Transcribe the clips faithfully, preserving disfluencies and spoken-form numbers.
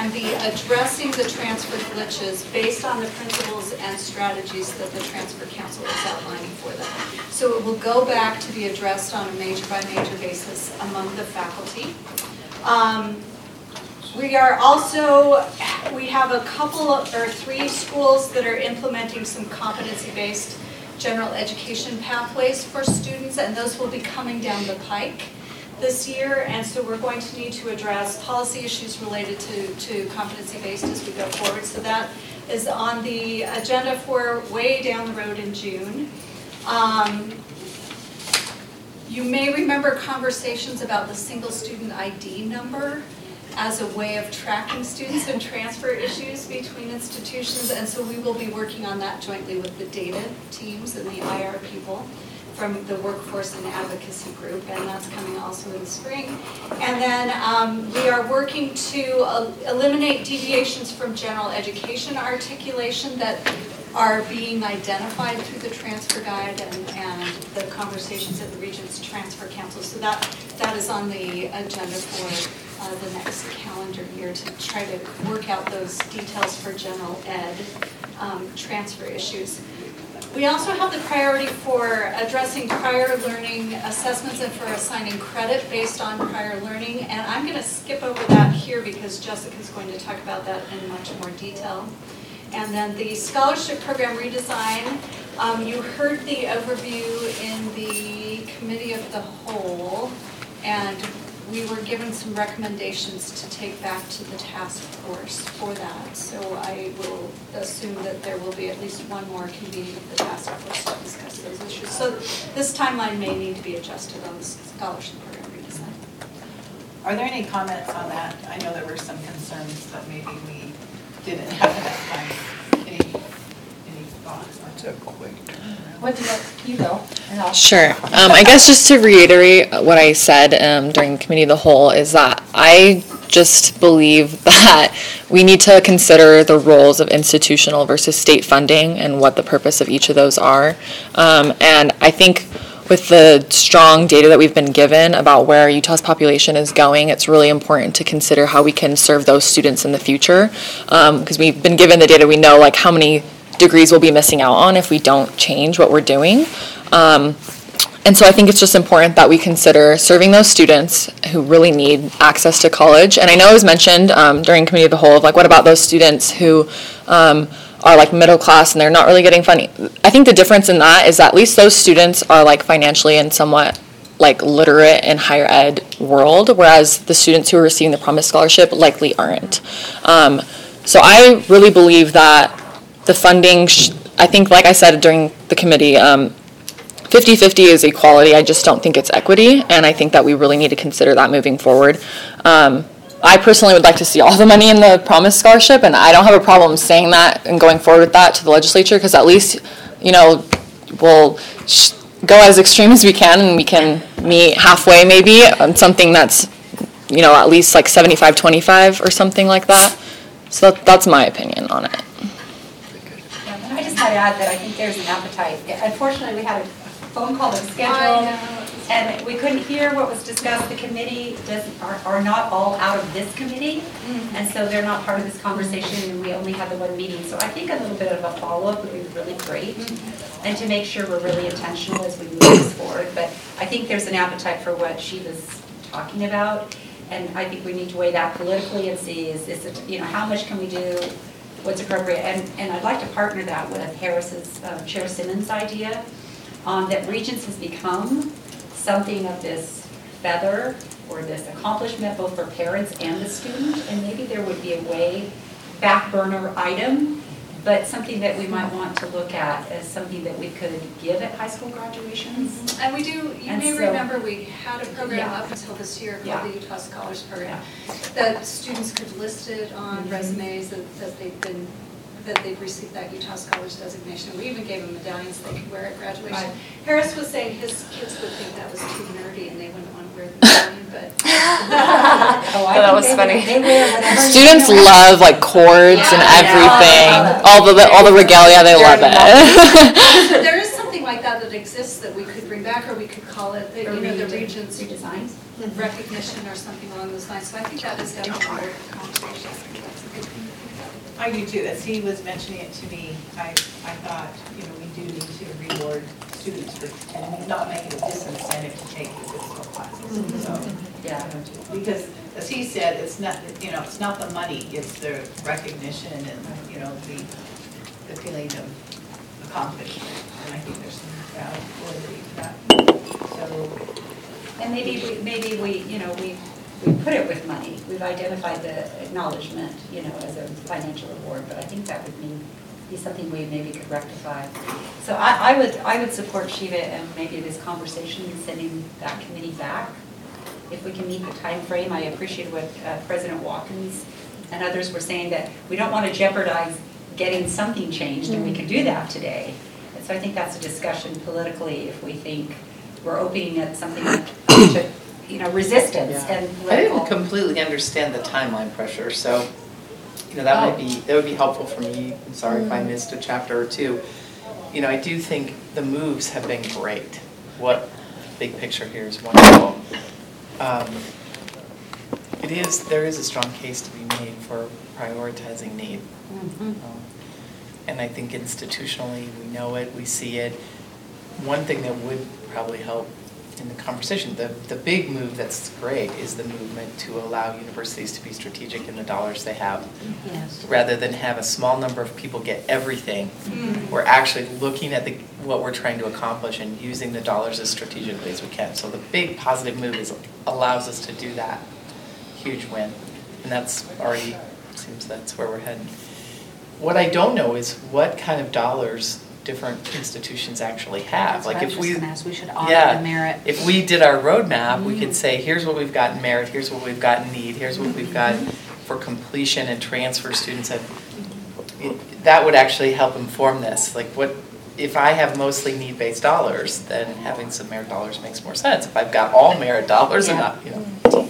and be addressing the transfer glitches based on the principles and strategies that the Transfer Council is outlining for them. So it will go back to be addressed on a major by major basis among the faculty. Um, we are also, we have a couple of, or three schools that are implementing some competency-based general education pathways for students, and those will be coming down the pike this year, and so we're going to need to address policy issues related to, to competency-based as we go forward. So that is on the agenda for way down the road in June. Um, you may remember conversations about the single student I D number as a way of tracking students and transfer issues between institutions, and so we will be working on that jointly with the data teams and the I R people from the Workforce and Advocacy Group, and that's coming also in the spring. And then um, we are working to uh, eliminate deviations from general education articulation that are being identified through the transfer guide and, and the conversations at the Regents Transfer Council. So that, that is on the agenda for uh, the next calendar year to try to work out those details for general ed um, transfer issues. We also have the priority for addressing prior learning assessments and for assigning credit based on prior learning. And I'm going to skip over that here because Jessica's going to talk about that in much more detail. And then the scholarship program redesign, um, you heard the overview in the committee of the whole, and we were given some recommendations to take back to the task force for that. So I will assume that there will be at least one more convening of the task force to discuss those issues. So this timeline may need to be adjusted on the scholarship program redesign. Are there any comments on that? I know there were some concerns that maybe we didn't have enough time. Any, any thoughts? That's a quick turn. What did you go? Sure. Um, I guess just to reiterate what I said um, during committee of the whole is that I just believe that we need to consider the roles of institutional versus state funding and what the purpose of each of those are. Um, and I think with the strong data that we've been given about where Utah's population is going, it's really important to consider how we can serve those students in the future. Because um, we've been given the data, we know like how many degrees we'll be missing out on if we don't change what we're doing. Um, and so I think it's just important that we consider serving those students who really need access to college. And I know it was mentioned um, during committee of the whole of like, what about those students who um, are like middle class and they're not really getting funding? I think the difference in that is that at least those students are like financially and somewhat like literate in higher ed world, whereas the students who are receiving the Promise Scholarship likely aren't. Um, so I really believe that the funding, sh- I think, like I said during the committee, um, fifty-fifty is equality. I just don't think it's equity, and I think that we really need to consider that moving forward. Um, I personally would like to see all the money in the Promise Scholarship, and I don't have a problem saying that and going forward with that to the legislature, because at least, you know, we'll sh- go as extreme as we can, and we can meet halfway maybe on something that's, you know, at least like seventy-five twenty-five or something like that. So that, that's my opinion on it. I just might add that I think there's an appetite. Unfortunately, we had a phone call that was scheduled, and we couldn't hear what was discussed. The committee does, are, are not all out of this committee, mm-hmm. and so they're not part of this conversation, and we only had the one meeting. So I think a little bit of a follow-up would be really great, mm-hmm. and to make sure we're really intentional as we move this forward. But I think there's an appetite for what she was talking about, and I think we need to weigh that politically and see, is, is it, you know, how much can we do? What's appropriate, and, and I'd like to partner that with Harris's, uh, Chair Simmons' idea um, that Regents has become something of this feather or this accomplishment both for parents and the student, and maybe there would be a way, back burner item, but something that we might want to look at as something that we could give at high school graduations. Mm-hmm. And we do, you and may so, remember we had a program yeah. up until this year called yeah. the Utah Scholars Program yeah. that students could list it on mm-hmm. resumes that, that they've been, that they've received that Utah Scholars designation. We even gave them medallions they could wear at graduation. Right. Harris was saying his kids would think that was too nerdy and they wouldn't want to wear the medallion, but oh, I that was they, funny. They wear Students love like cords yeah, and everything. Yeah. All the all the regalia, they love it. There is something like that that exists that we could bring back, or we could call it, the, you know, the Regents redesign recognition or something along those lines. So I think that is definitely worth a conversation. I do too. As he was mentioning it to me, I, I thought, you know, we do need to reward students for, and not make it a disincentive to take the physical classes. So, Yeah. because as he said, it's not, you know, it's not the money, it's the recognition and, you know, the, the feeling of accomplishment. And I think there's some validity to that. So, And maybe, we maybe we, you know, we, we put it with money. We've identified the acknowledgement, you know, as a financial reward, but I think that would mean, be something we maybe could rectify. So I, I would, I would support Shiva and maybe this conversation and sending that committee back. If we can meet the time frame. I appreciate what uh, President Watkins and others were saying, that we don't want to jeopardize getting something changed, and we can do that today. And so I think that's a discussion politically, if we think we're opening at something to, you know, resistance Yeah. and I political. didn't completely understand the timeline pressure, so, you know, that might be, that would be helpful for me. I'm sorry if I missed a chapter or two. You know, I do think the moves have been great. What, big picture here is wonderful. Um, It is, there is a strong case to be made for prioritizing need. Mhm. Um, And I think institutionally, we know it, we see it. One thing that would probably help in the conversation, the, the big move that's great is the movement to allow universities to be strategic in the dollars they have. Yes. Rather than have a small number of people get everything, we're actually looking at the, what we're trying to accomplish and using the dollars as strategically as we can. So the big positive move is, allows us to do that. Huge win. And that's already, seems that's where we're heading. What I don't know is what kind of dollars different institutions actually have. That's what Like I if was we, just gonna ask. We should audit yeah, the merit. if we did our roadmap, we could say, here's what we've got in merit, here's what we've got in need, here's what we've got for completion and transfer students. And it- that would actually help inform this. Like what, if I have mostly need-based dollars, then having some merit dollars makes more sense. If I've got all merit dollars and not, you know.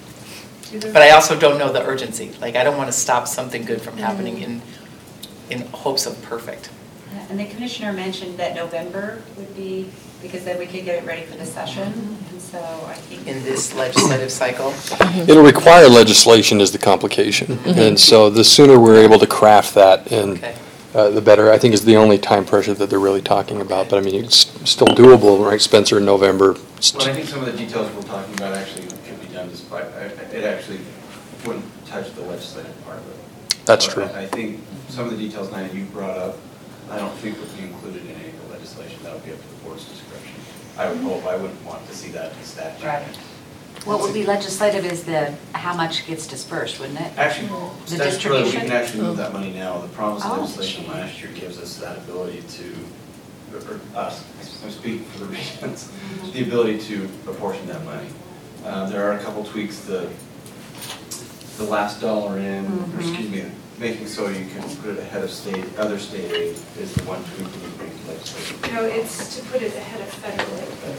But I also don't know the urgency. Like I don't want to stop something good from happening in, in hopes of perfect. And the commissioner mentioned that November would be, because then we could get it ready for the session. And so I think. In this legislative cycle. It'll require legislation is the complication. And so the sooner we're able to craft that, and Okay. uh, the better. I think is the only time pressure that they're really talking about. But I mean, it's still doable, right, Spencer, in November? It's- Well, I think some of the details we're talking about actually could be done despite, I- I- it actually wouldn't touch the legislative part of it. That's But true. I I think some of the details, Nina, you brought up, I don't think would be included in any of the legislation. That would be up to the board's discretion. I would hope, I wouldn't want to see that in statute. Right. What would be legislative is the, how much gets dispersed, wouldn't it? Actually, The statutorily, we distribution? can actually move that money now. The promise Oh, legislation gee. last year gives us that ability to, or us, I'm speaking for the regions, the ability to apportion that money. Uh, There are a couple tweaks, the, the last dollar in, or excuse me, making so you can put it ahead of state, other state aid is the one tweak we would bring to legislation. No, it's to put it ahead of federal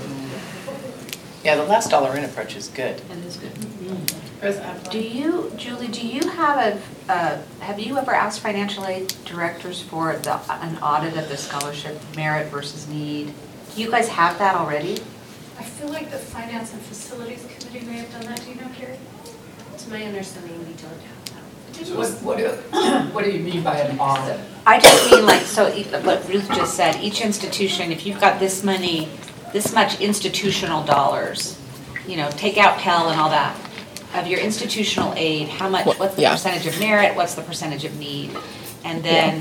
aid. Yeah, the last dollar in approach is good. That is good. President Do you, Julie, do you have a, uh, have you ever asked financial aid directors for the, an audit of the scholarship merit versus need? Do you guys have that already? I feel like the Finance and Facilities Committee may have done that. Do you know, Carrie? To my understanding, we don't have that. What, what do, what do you mean by an audit? I just mean like, so e- what Ruth just said, each institution, if you've got this money, this much institutional dollars, you know, take out Pell and all that, of your institutional aid, how much, What- what's the yeah. percentage of merit, what's the percentage of need? And then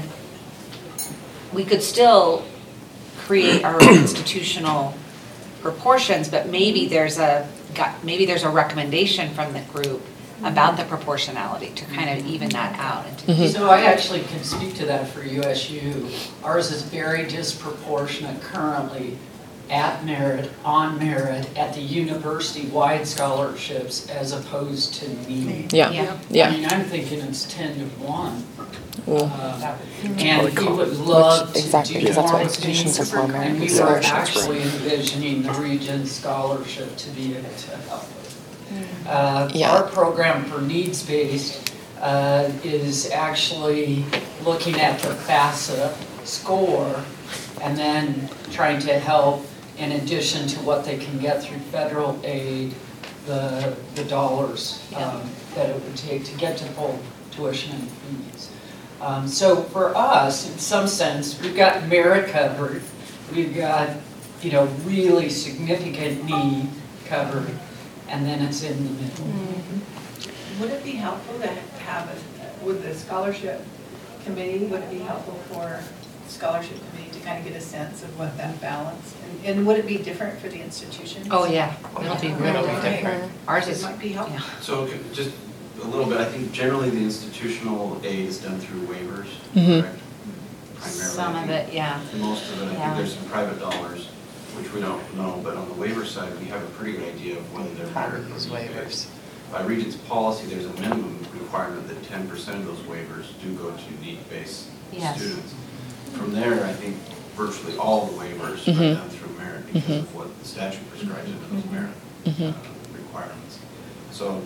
we could still create our own institutional proportions, but maybe there's a, got- maybe there's a recommendation from the group about the proportionality to kind of even that out. into- So I actually can speak to that for U S U. Ours is very disproportionate currently at merit, on merit, at the university-wide scholarships as opposed to need. Yeah, Yeah. I yeah. mean, I'm thinking it's ten to one. Ooh. Uh, And we would Which- love to exactly, do because that's more what with institutions these. are for, And we American were scholarships, actually right? envisioning the region scholarship to be able to help with. Uh, Yeah. Our program for needs-based uh, is actually looking at the FAFSA score and then trying to help, in addition to what they can get through federal aid, the, the dollars um, that it would take to get to full tuition and fees. Um, so for us, in some sense, we've got merit covered, we've got, you know, really significant need covered, and then it's in the middle. Would it be helpful to have, a- with the scholarship committee, would it be helpful for scholarship committee to kind of get a sense of what that balance, and, and would it be different for the institutions? Oh, yeah, it'll be It'll really be different. Ours It is, might be helpful. yeah. So c- just a little bit, I think generally the institutional aid is done through waivers, Mhm. correct? Primarily, Some I of think. it, yeah. Most of it, I Yeah. think there's some private dollars, which we don't know, but on the waiver side, we have a pretty good idea of whether they're How to merit or use need-based. waivers. By Regent's policy, there's a minimum requirement that ten percent of those waivers do go to need-based Yes. students. From there, I think virtually all the waivers are Mhm. done through merit because of what the statute prescribes into those merit Mhm. uh, requirements. So,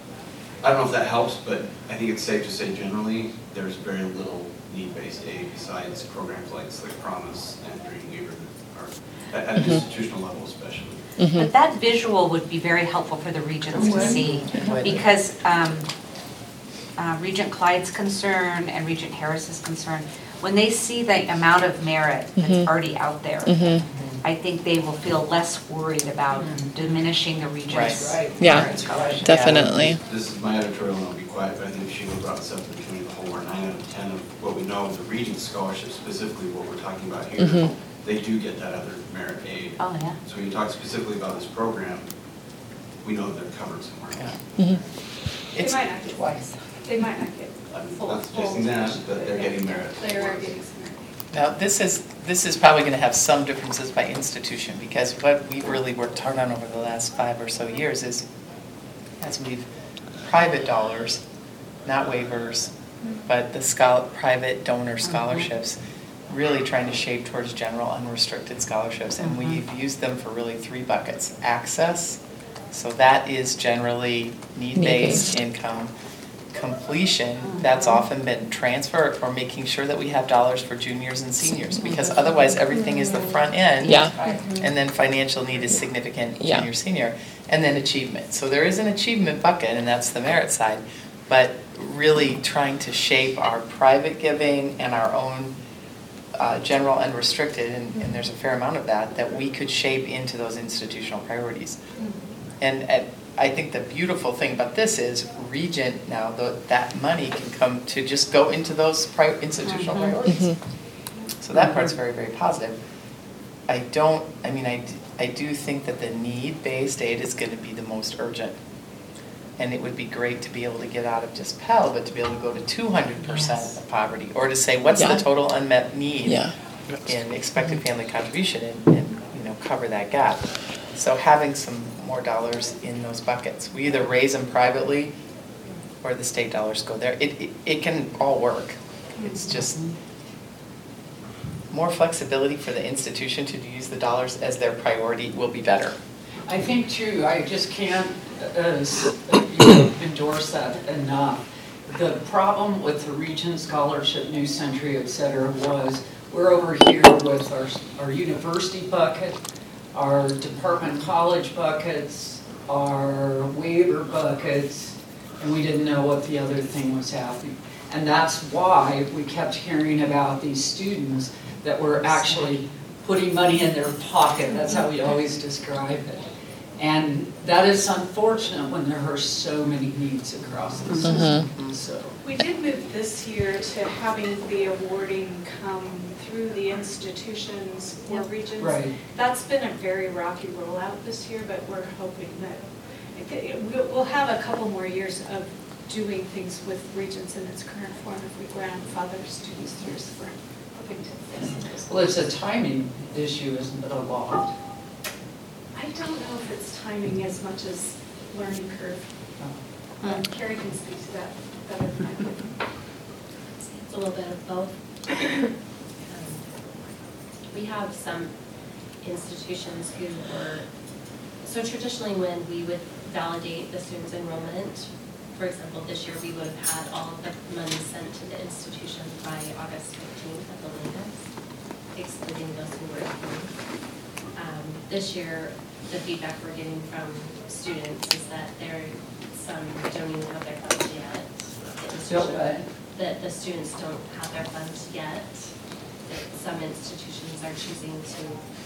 I don't know if that helps, but I think it's safe to say generally, there's very little need-based aid besides programs like Slick Promise and Dreamweaver that are, at at an institutional level especially. But that visual would be very helpful for the regents to see, would. because um, uh, Regent Clyde's concern and Regent Harris's concern, when they see the amount of merit that's Mhm. already out there, Mhm. I think they will feel less worried about diminishing the regents' Right. Yeah. merit scholarship. Definitely. This is my editorial, and I'll be quiet, but I think Sheila brought this up at the beginning of the whole, where nine out of ten of what we know of the Regents scholarship, specifically what we're talking about here, Mhm. they do get that other merit aid. Oh, yeah. So when you talk specifically about this program, we know they're covered somewhere else. Mhm. They It's, might not get, Twice. they might not get I'm full, not full. suggesting that, but they're getting merit. They are getting some merit. now, this is, this is probably gonna have some differences by institution, because what we've really worked hard on over the last five or so years is, as we've, private dollars, not waivers, but the schol, private donor scholarships, really trying to shape towards general unrestricted scholarships, and we've used them for really three buckets. Access, so that is generally need-based Need-based. income. Completion, that's often been transfer or making sure that we have dollars for juniors and seniors, because otherwise everything is the front end. Yeah. And then financial need is significant Yeah. junior, senior, and then achievement. So there is an achievement bucket, and that's the merit side. But really trying to shape our private giving and our own uh, general unrestricted, and, and there's a fair amount of that, that we could shape into those institutional priorities. And, and I think the beautiful thing about this is Regent now, the, that money can come to just go into those pri- institutional priorities. So that part's very, very positive. I don't, I mean, I, d- I do think that the need-based aid is gonna be the most urgent. And it would be great to be able to get out of just Pell, but to be able to go to two hundred percent Yes. of poverty, or to say, what's Yeah. the total unmet need Yeah. in expected family contribution, and, and, you know, cover that gap. So having some more dollars in those buckets, we either raise them privately, or the state dollars go there. It, it, it can all work. It's just more flexibility for the institution to use the dollars as their priority will be better. I think too, I just can't uh, s- you know, endorse that enough. The problem with the Regent Scholarship, New Century, et cetera, was we're over here with our, our university bucket, our department college buckets, our waiver buckets, and we didn't know what the other thing was happening. And that's why we kept hearing about these students that were actually putting money in their pocket. That's how we always describe it. And that is unfortunate when there are so many needs across the system, so. We did move this year to having the awarding come through the institutions or regions. Right. That's been a very rocky rollout this year, but we're hoping that, it- it- we'll we'll have a couple more years of doing things with Regents in its current form if we grandfather students through, so we're hoping to fix this. Well, it's a timing issue, isn't it, a lot? I don't know if it's timing as much as learning curve. Um, Carrie can speak to that better than I could. It's a little bit of both. Um, We have some institutions who were, so traditionally when we would validate the student's enrollment, for example, this year we would have had all of the money sent to the institution by August fifteenth at the latest, excluding those who were approved. Um, This year, the feedback we're getting from students is that there, some don't even have their funds yet. The Still, institution- that the students don't have their funds yet. That some institutions are choosing to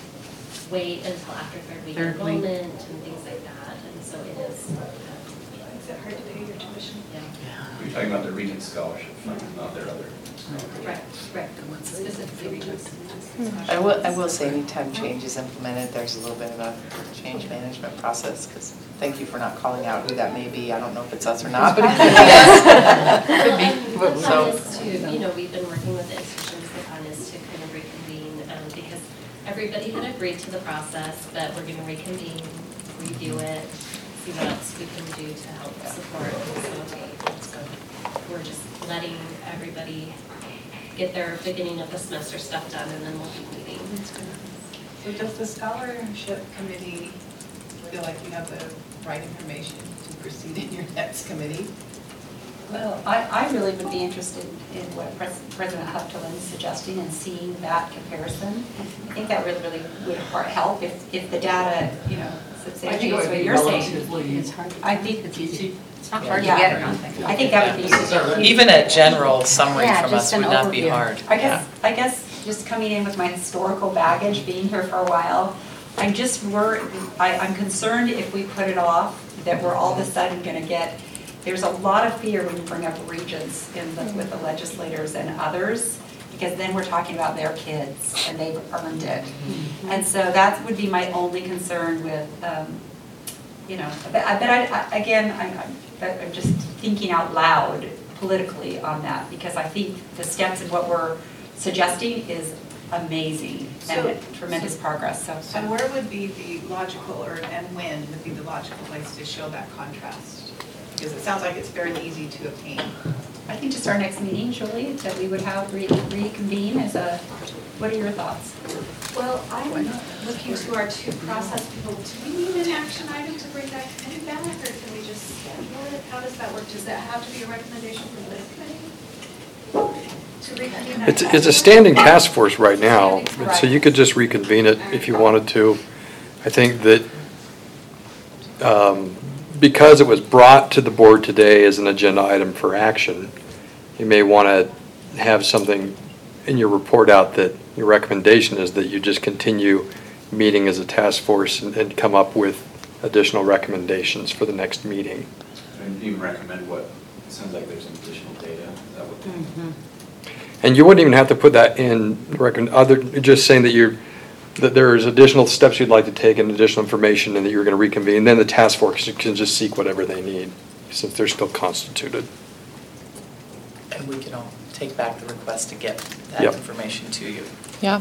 wait until after third week Third week. enrollment and things like that, and so it is. um, Is it hard to pay your tuition? Yeah, You're talking about the Regents Scholarship Fund, not their other. right, right, specifically Regents. I will, I will say anytime change is implemented, there's a little bit of a change management process, because thank you for not calling out who that may be. I don't know if it's us or not, but it could be us. Could be. The So- plan is to, you know, we've been working with the institutions, the plan is to kind of reconvene, um, because everybody had agreed to the process, but we're gonna reconvene, review it, see what else we can do to help support and facilitate. And so we're just letting everybody get their beginning of the semester stuff done, and then we'll keep meeting. So does the scholarship committee feel like you have the right information to proceed in your next committee? Well, I, I really would be interested in what Pres- President Huptel is suggesting and seeing that comparison. I think that really, really would har- help if, if the data, you know, I think it substantiates would what be you're saying. relatively, I think It's easy. It's not hard to Yeah. get, I don't think. I think that would be. This is our- Even a general summary Yeah, from just us would an not be overview. hard. I guess, I guess just coming in with my historical baggage, being here for a while, I'm just worried, I, I'm concerned if we put it off, that we're all of a sudden gonna get, there's a lot of fear when you bring up regents in the, with the legislators and others, because then we're talking about their kids and they've earned it. And so that would be my only concern with, um, you know, but I, but I, I- again, I'm, I'm- I'm just thinking out loud politically on that, because I think the steps in what we're suggesting is amazing and So- tremendous progress, so. And where would be the logical, or, and when would be the logical place to show that contrast? Because it sounds like it's fairly easy to obtain. I think just our next meeting, Julie, that we would have re- reconvene as a, what are your thoughts? Well, I'm looking to our two process people, do we need an action item to bring that committee back, or can we just schedule it? How does that work? Does that have to be a recommendation from the committee? To reconvene that? It's, it's a standing task force right now, so you could just reconvene it if you wanted to. I think that um, because it was brought to the board today as an agenda item for action, you may want to have something in your report out that your recommendation is that you just continue meeting as a task force and, and come up with additional recommendations for the next meeting. And even recommend what, it sounds like there's some additional data, is that what? Mm-hmm. And you wouldn't even have to put that in record, other, just saying that you're, that there's additional steps you'd like to take and additional information and that you're going to reconvene. Then the task force can just seek whatever they need, since they're still constituted. And we can all take back the request to get that Yep. information to you. Yeah.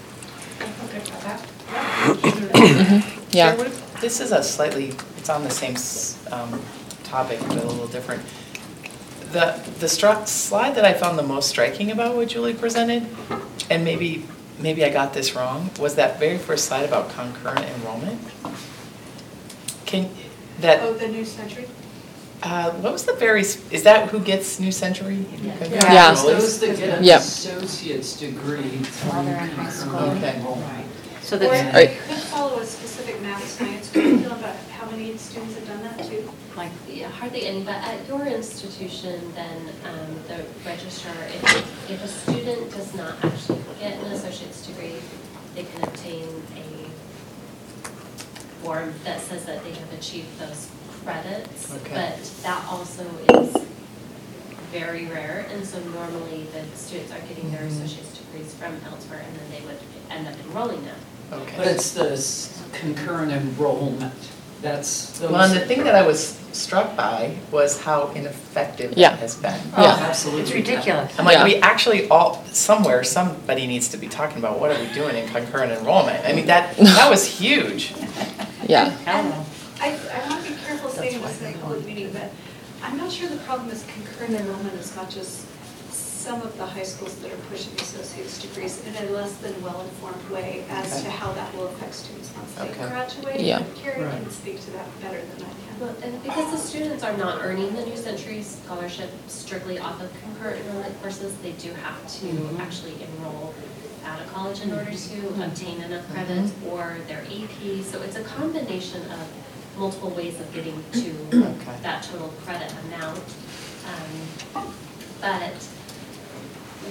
Mm-hmm. Yeah. Chair, what- This is a slightly, it's on the same s- um, topic, but a little different. The, the struck, slide that I found the most striking about what Julie presented, and maybe, maybe I got this wrong, was that very first slide about concurrent enrollment. Can, that, Oh, the New Century? uh, what was the very, s- is that who gets New Century? Yeah. Those that get an Yep. associate's degree through While they're in high school. concurrent Okay. enrollment. So Or that's, Right. it could follow a specific math science curriculum, but how many students have done that too? like, Yeah, hardly any, but at your institution, then um, the registrar, if, if a student does not actually get an associate's degree, they can obtain a form that says that they have achieved those credits. Okay. But that also is very rare, and so normally the students are getting their associate's degrees from elsewhere, and then they would end up enrolling them. Okay. But it's the s- concurrent enrollment, that's those. Well, and the thing that I was struck by was how ineffective Yeah. that has been. Oh, Yeah. absolutely. it's ridiculous. I'm like, Yeah. we actually all, somewhere, somebody needs to be talking about what are we doing in concurrent enrollment? I mean, that, that was huge. Yeah. I don't know. I, I want to be careful saying this in a public meeting, but I'm not sure the problem is concurrent enrollment as much as some of the high schools that are pushing associate's degrees in a less than well-informed way as to how that will affect students once they Okay. graduate. Yeah. But Carrie can Right. speak to that better than I can. Well, and because the students are not earning the New Century Scholarship strictly off of concurrent enrollment courses, they do have to Mhm. actually enroll at a college in order to obtain enough credits or their A P. So it's a combination of multiple ways of getting to Okay. that total credit amount. Um, But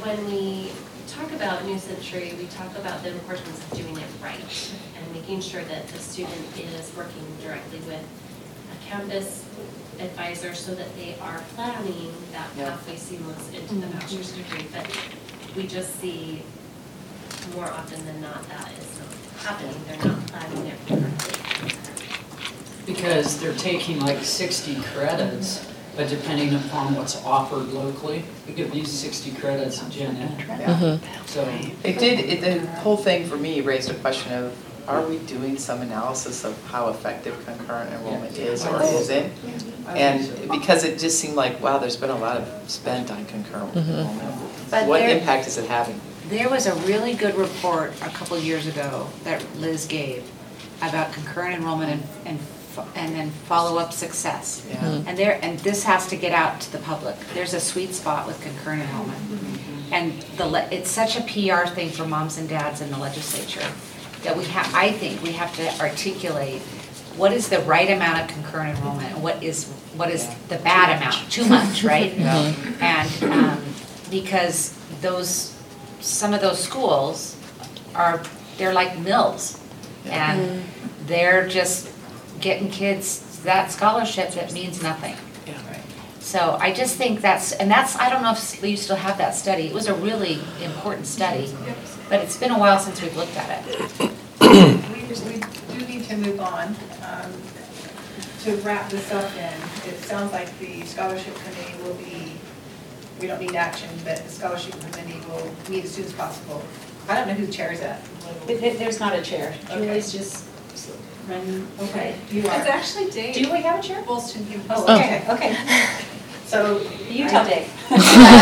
when we talk about New Century, we talk about the importance of doing it right and making sure that the student is working directly with a campus advisor so that they are planning that Yeah. pathway seamless into the bachelor's degree. But we just see more often than not that is not happening. They're not planning it correctly. Because they're taking like sixty credits, but depending upon what's offered locally, we could use sixty credits in Gen Ed. Yeah. So, It did, it, the whole thing for me raised a question of, are we doing some analysis of how effective concurrent enrollment is or isn't? And because it just seemed like, wow, there's been a lot of spent on concurrent enrollment. But What there- impact is it having? There was a really good report a couple years ago that Liz gave about concurrent enrollment and, and, fo- and then follow-up success. Yeah. And there, and this has to get out to the public. There's a sweet spot with concurrent enrollment. And the, le- it's such a P R thing for moms and dads in the legislature that we have, I think we have to articulate what is the right amount of concurrent enrollment and what is, what is the bad amount, too much, right? Yeah. And, um, because those, some of those schools are, they're like mills. And they're just getting kids that scholarship that means nothing. Yeah. So I just think that's, and that's, I don't know if you still have that study. It was a really important study, but it's been a while since we've looked at it. We, we do need to move on. Um, To wrap this up then, it sounds like the scholarship committee will be, we don't need action, but the scholarship committee will meet as soon as possible. I don't know who chairs that. There- there- There's not a chair. Okay. Julie's just running, okay. You It's are. actually Dave. Do we have a chair? Bolston Hume. Oh, Oh. okay, okay. So. You tell Dave. So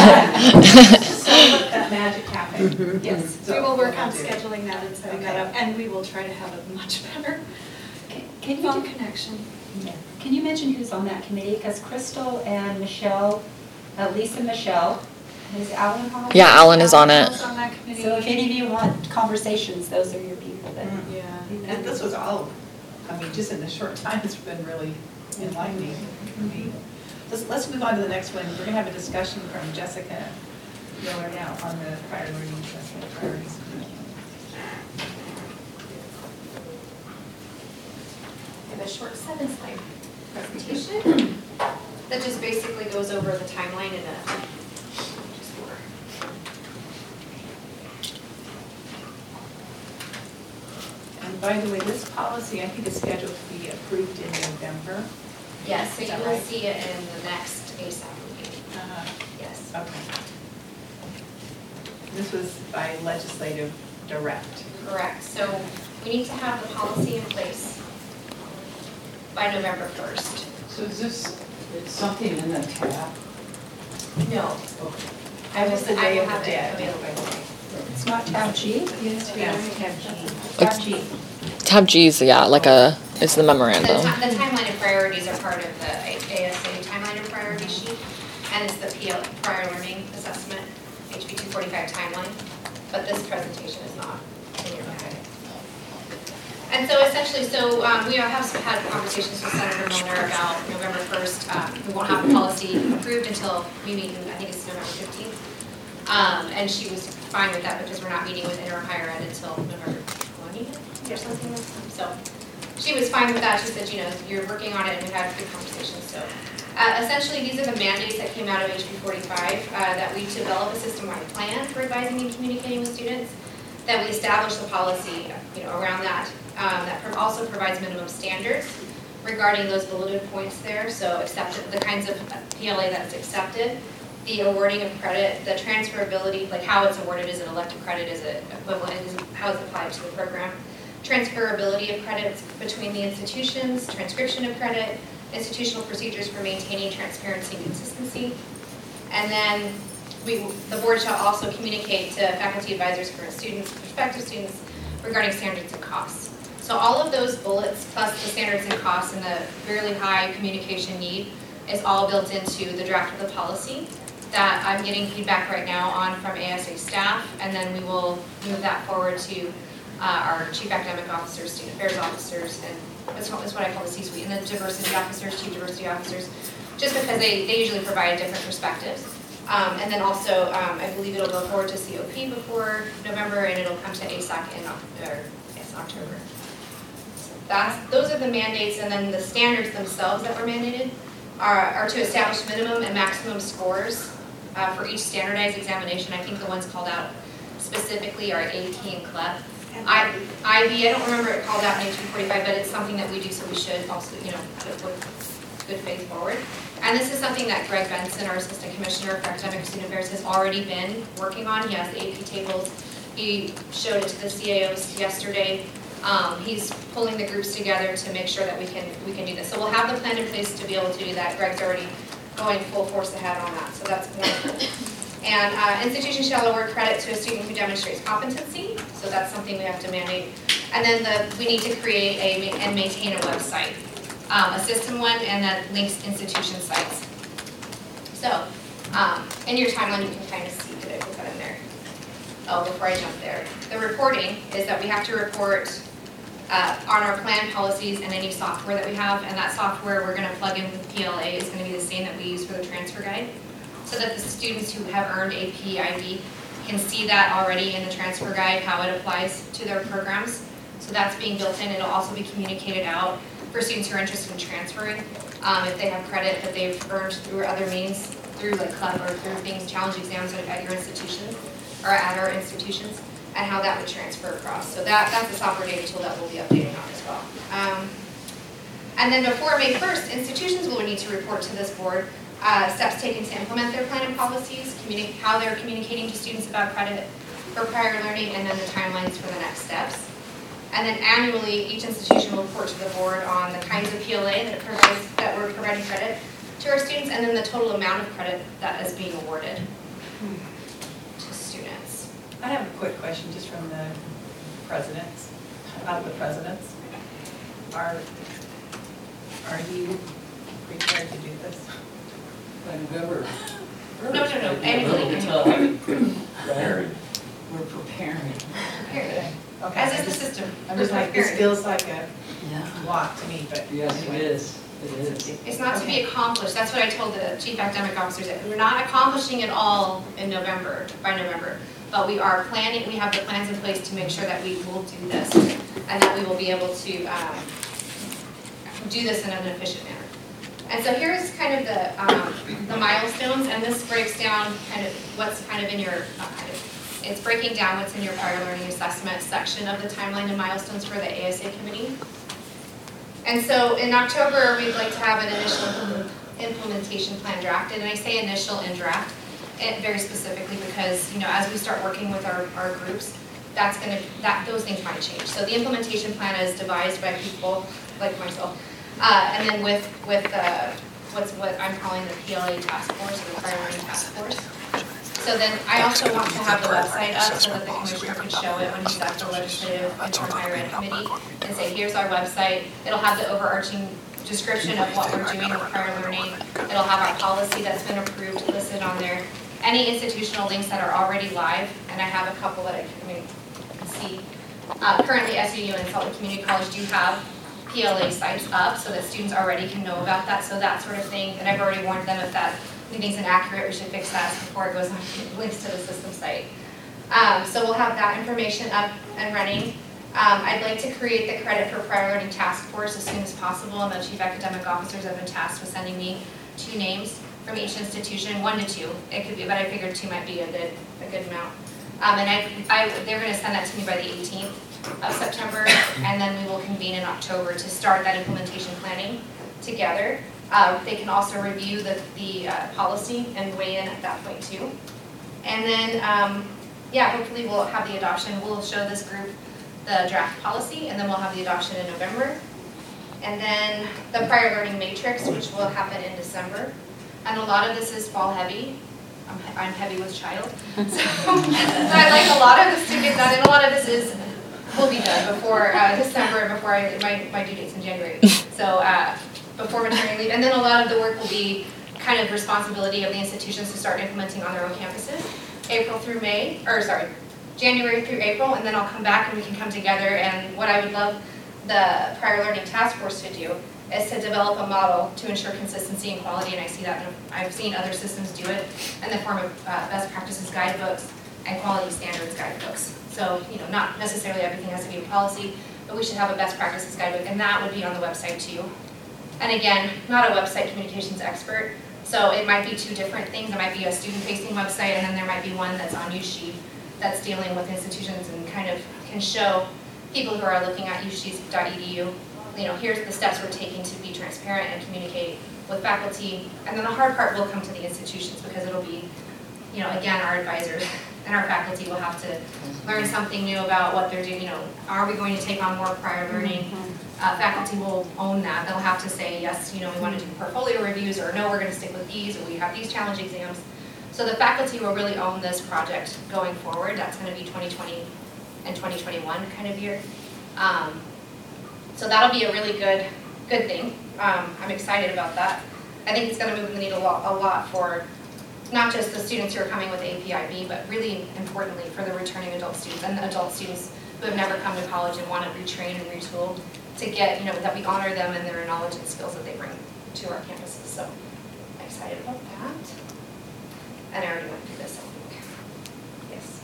let that magic happen. Yes, So we will work on we'll do it. scheduling that and setting that Okay. up, and we will try to have a much better Can- Can phone you, connection. can you mention who's on that committee? Because Crystal and Michelle, uh, Lisa and Michelle, is Alan on? it? Yeah, Alan is on it. Alan's on that committee. So if any of you want conversations, those are your people that. Yeah. And this was all, I mean, just in the short time, it's been really enlightening for me. Let's, let's move on to the next one. We're gonna have a discussion from Jessica Miller now on the priority assessment priorities. I have a short seven slide presentation that just basically goes over the timeline in a, just more. And by the way, this policy, I think is scheduled to be approved in November. Yes, so Is you that will right? see it in the next A S A P meeting, Uh-huh. yes. Okay. This was by legislative direct. Correct, so we need to have the policy in place by November first. so is this something in the tab? No, Okay. I will, Just the I day will of the have it dead. available. It's not tab G? Yes, tab G. Tab G. Tab G is, yeah, like a, is the The memorandum. ti- the timeline and priorities are part of the A S A timeline and priority sheet, and it's the P L, prior learning assessment, H B two forty-five timeline, but this presentation is not in your packet. And so essentially, so um, we have had conversations with Senator Milner about November first. Um, We won't have the policy approved until we meet, in, I think it's November fifteenth. Um, And she was fine with that because we're not meeting with interim higher ed until November twentieth or something like that. So she was fine with that. She said, you know, you're working on it, and we had good conversations. So uh, essentially, these are the mandates that came out of H B forty-five, uh, that we develop a system-wide plan for advising and communicating with students, that we establish the policy, you know, around that, um, that pro- also provides minimum standards regarding those bulleted points there. So accepted, the kinds of P L A that's accepted, the awarding of credit, the transferability, like how it's awarded, is it elective credit, is it equivalent, is it, how it's applied to the program, transferability of credits between the institutions, transcription of credit, institutional procedures for maintaining transparency and consistency. And then we, the board shall also communicate to faculty advisors, current students, prospective students regarding standards and costs. So all of those bullets, plus the standards and costs and the fairly high communication need, is all built into the draft of the policy that I'm getting feedback right now on from A S A staff, and then we will move that forward to uh, our chief academic officers, student affairs officers, and that's what, that's what I call the C-suite, and then diversity officers, chief diversity officers, just because they, they usually provide different perspectives. Um, and then also, um, I believe it'll go forward to C O P before November, and it'll come to A S A C in, Oc- or, yes, October. So that's, those are the mandates, and then the standards themselves that were mandated are, are to establish minimum and maximum scores uh, for each standardized examination. I think the ones called out specifically are A P and C L E P. I, I B, I don't remember it called out in H B forty-five, but it's something that we do, so we should also, you know, put with good faith forward. And this is something that Greg Benson, our Assistant Commissioner for Academic Student Affairs, has already been working on. He has the A P tables. He showed it to the C A Os yesterday. Um, he's pulling the groups together to make sure that we can we can do this. So we'll have the plan in place to be able to do that. Greg's already going full force ahead on that, so that's wonderful. And uh, institutions shall award credit to a student who demonstrates competency, so that's something we have to mandate. And then the, we need to create a and maintain a website, um, a system one, and that links institution sites. So um, in your timeline, you can kind of see, did I put that in there? Oh, before I jump there. The reporting is that we have to report uh, on our plan, policies, and any software that we have, and that software we're going to plug in with P L A is going to be the same that we use for the transfer guide, so that the students who have earned A P I D can see that already in the transfer guide, how it applies to their programs. So that's being built in. It'll also be communicated out for students who are interested in transferring. Um, if they have credit that they've earned through other means, through like club or through things, challenge exams at your institution, or at our institutions, and how that would transfer across. So that, that's a software data tool that we'll be updating on as well. Um, and then before May first, institutions will need to report to this board uh, steps taken to implement their plan and policies, communi- how they're communicating to students about credit for prior learning, and then the timelines for the next steps. And then annually, each institution will report to the board on the kinds of P L A that it provides, that we're providing credit to our students, and then the total amount of credit that is being awarded to students. I have a quick question just from the presidents, out of the presidents. Are, are you prepared to do this? By November. No, no, no, annually. Right? We're preparing. Prepared. Okay. As is the system. I'm just like, this feels like a Yeah. walk to me, but Yes, it anyway. is, it is. It's not to be Okay. accomplished, that's what I told the chief academic officers, that we're not accomplishing it all in November, by November, but we are planning, we have the plans in place to make sure that we will do this, and that we will be able to um, do this in an efficient manner. And so here's kind of the, um, the milestones, and this breaks down kind of what's kind of in your, not kind of, it's breaking down what's in your prior learning assessment section of the timeline and milestones for the A S A committee. And so in October, we'd like to have an initial implement- implementation plan drafted, and I say initial and draft, it very specifically because, you know, as we start working with our, our groups, that's gonna, that, those things might change. So the implementation plan is devised by people like myself, uh, and then with, with uh, what's what I'm calling the P L A task force, or the prior learning task force. So then I also want to have the website up so that the commissioner can show it when he's at the legislative interim higher ed committee and say, here's our website. It'll have the overarching description of what we're doing with prior learning. It'll have our policy that's been approved listed on there. Any institutional links that are already live, and I have a couple that I can, I mean, see. Uh, currently, S U U and Salt Lake Community College do have P L A sites up so that students already can know about that. So that sort of thing, and I've already warned them if that meeting's inaccurate, we should fix that before it goes on links to the system site. Um, so we'll have that information up and running. Um, I'd like to create the credit for prior learning task force as soon as possible, and the chief academic officers have been tasked with sending me two names from each institution, one to two. It could be, but I figured two might be a good, a good amount. Um, and I, I, they're going to send that to me by the eighteenth of September, and then we will convene in October to start that implementation planning together. Uh, they can also review the, the uh, policy and weigh in at that point too. And then, um, yeah, hopefully we'll have the adoption. We'll show this group the draft policy, and then we'll have the adoption in November. And then the prior learning matrix, which will happen in December. And a lot of this is fall heavy. I'm, I'm heavy with child. So, so I'd like a lot of this to get done, and a lot of this is, will be done before uh, December, before I, my, my due date's in January. So uh, before maternity leave. And then a lot of the work will be kind of responsibility of the institutions to start implementing on their own campuses. April through May, or sorry, January through April, and then I'll come back and we can come together. And what I would love the prior learning task force to do is to develop a model to ensure consistency and quality, and I see that, in, I've seen other systems do it in the form of uh, best practices guidebooks and quality standards guidebooks. So, you know, not necessarily everything has to be a policy, but we should have a best practices guidebook, and that would be on the website too. And again, not a website communications expert, so it might be two different things. It might be a student-facing website, and then there might be one that's on USHE that's dealing with institutions and kind of can show people who are looking at u shees dot e d u, you know, here's the steps we're taking to be transparent and communicate with faculty. And then the hard part will come to the institutions because it'll be, you know, again, our advisors and our faculty will have to learn something new about what they're doing. You know, are we going to take on more prior learning? Uh, faculty will own that. They'll have to say, yes, you know, we want to do portfolio reviews, or no, we're going to stick with these, or we have these challenge exams. So the faculty will really own this project going forward. That's going to be twenty twenty and twenty twenty-one kind of year. Um, so that'll be a really good, good thing. Um, I'm excited about that. I think it's going to move the needle a lot, a lot for not just the students who are coming with A P I B, but really importantly for the returning adult students and the adult students who have never come to college and want to retrain and retool to get, you know, that we honor them and their knowledge and skills that they bring to our campuses. So I'm excited about that. And I already went through this, I think. Yes.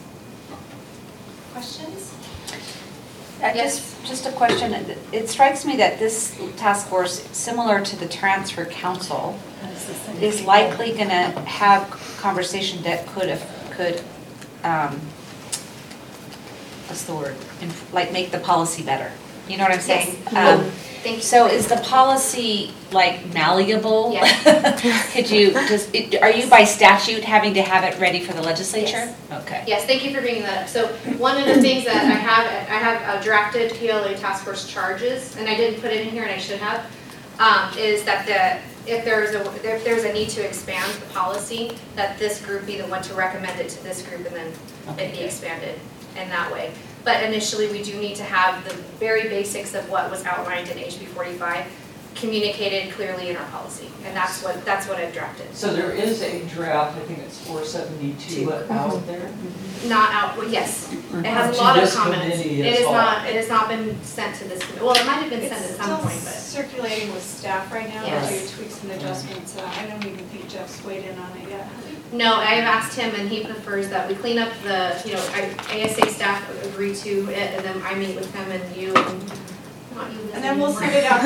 Questions? Uh, Just, just a question. It strikes me that this task force, similar to the transfer council, is likely going to have conversation that could have, could, um, what's the word? Inf- Like make the policy better. You know what I'm saying? Yes. Um, Thank you. So is the policy like malleable? Yes. Could you, does, it- are you by statute having to have it ready for the legislature? Yes. Okay. Yes, thank you for bringing that up. So one of the things that I have, I have uh, drafted P L A task force charges, and I didn't put it in here and I should have, um, is that the, if there's a, if there's a need to expand the policy, that this group be the one to recommend it to this group and then it be expanded in that way. But initially, we do need to have the very basics of what was outlined in H B forty-five communicated clearly in our policy, and that's what, that's what I've drafted. So there is a draft, I think it's four seventy-two out there. Not out, well, yes, it has a To lot of this comments. committee It as is well. not, it has not been sent to this committee, well, it might have been sent at some point, It's but. still circulating with staff right now, Yes. to do tweaks and adjustments. Uh, I don't even think Jeff's weighed in on it yet. No, I've asked him and he prefers that we clean up the, you know, I- A S A staff agree to it, and then I meet with them and you, and not you. And then we'll Liz, send it out.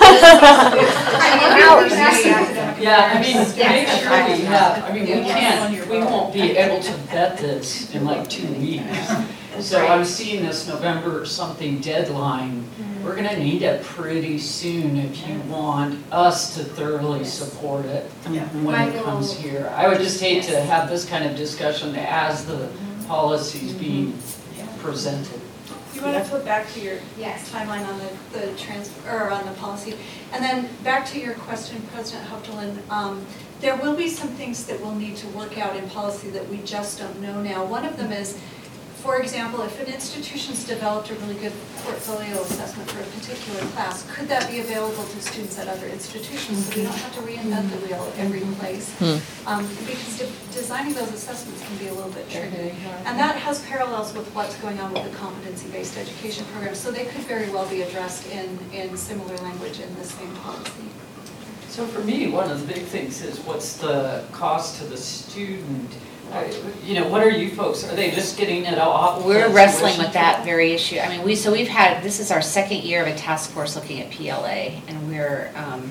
Yeah, I mean, Yes. make sure we have, I mean, we Yeah. can't, we won't be able to vet this in like two weeks. So I'm seeing this November something deadline. We're gonna need it pretty soon if you want us to thoroughly support it when it comes here. I would just hate to have this kind of discussion as the policy's being presented. You want to flip back to your Yes. timeline on the, the trans, or on the policy. And then back to your question, President Hupterlin, um, there will be some things that we'll need to work out in policy that we just don't know now. One of them is, for example, if an institution's developed a really good portfolio assessment for a particular class, could that be available to students at other institutions so we don't have to reinvent the wheel every place? Hmm. Um, because de- designing those assessments can be a little bit tricky. And that has parallels with what's going on with the competency-based education program, so they could very well be addressed in, in similar language in the same policy. So for me, one of the big things is what's the cost to the student? I- You know, what are you folks, are they just getting it off? We're the wrestling tuition with that fee? very issue. I mean, we, so we've had, this is our second year of a task force looking at P L A, and we're, um,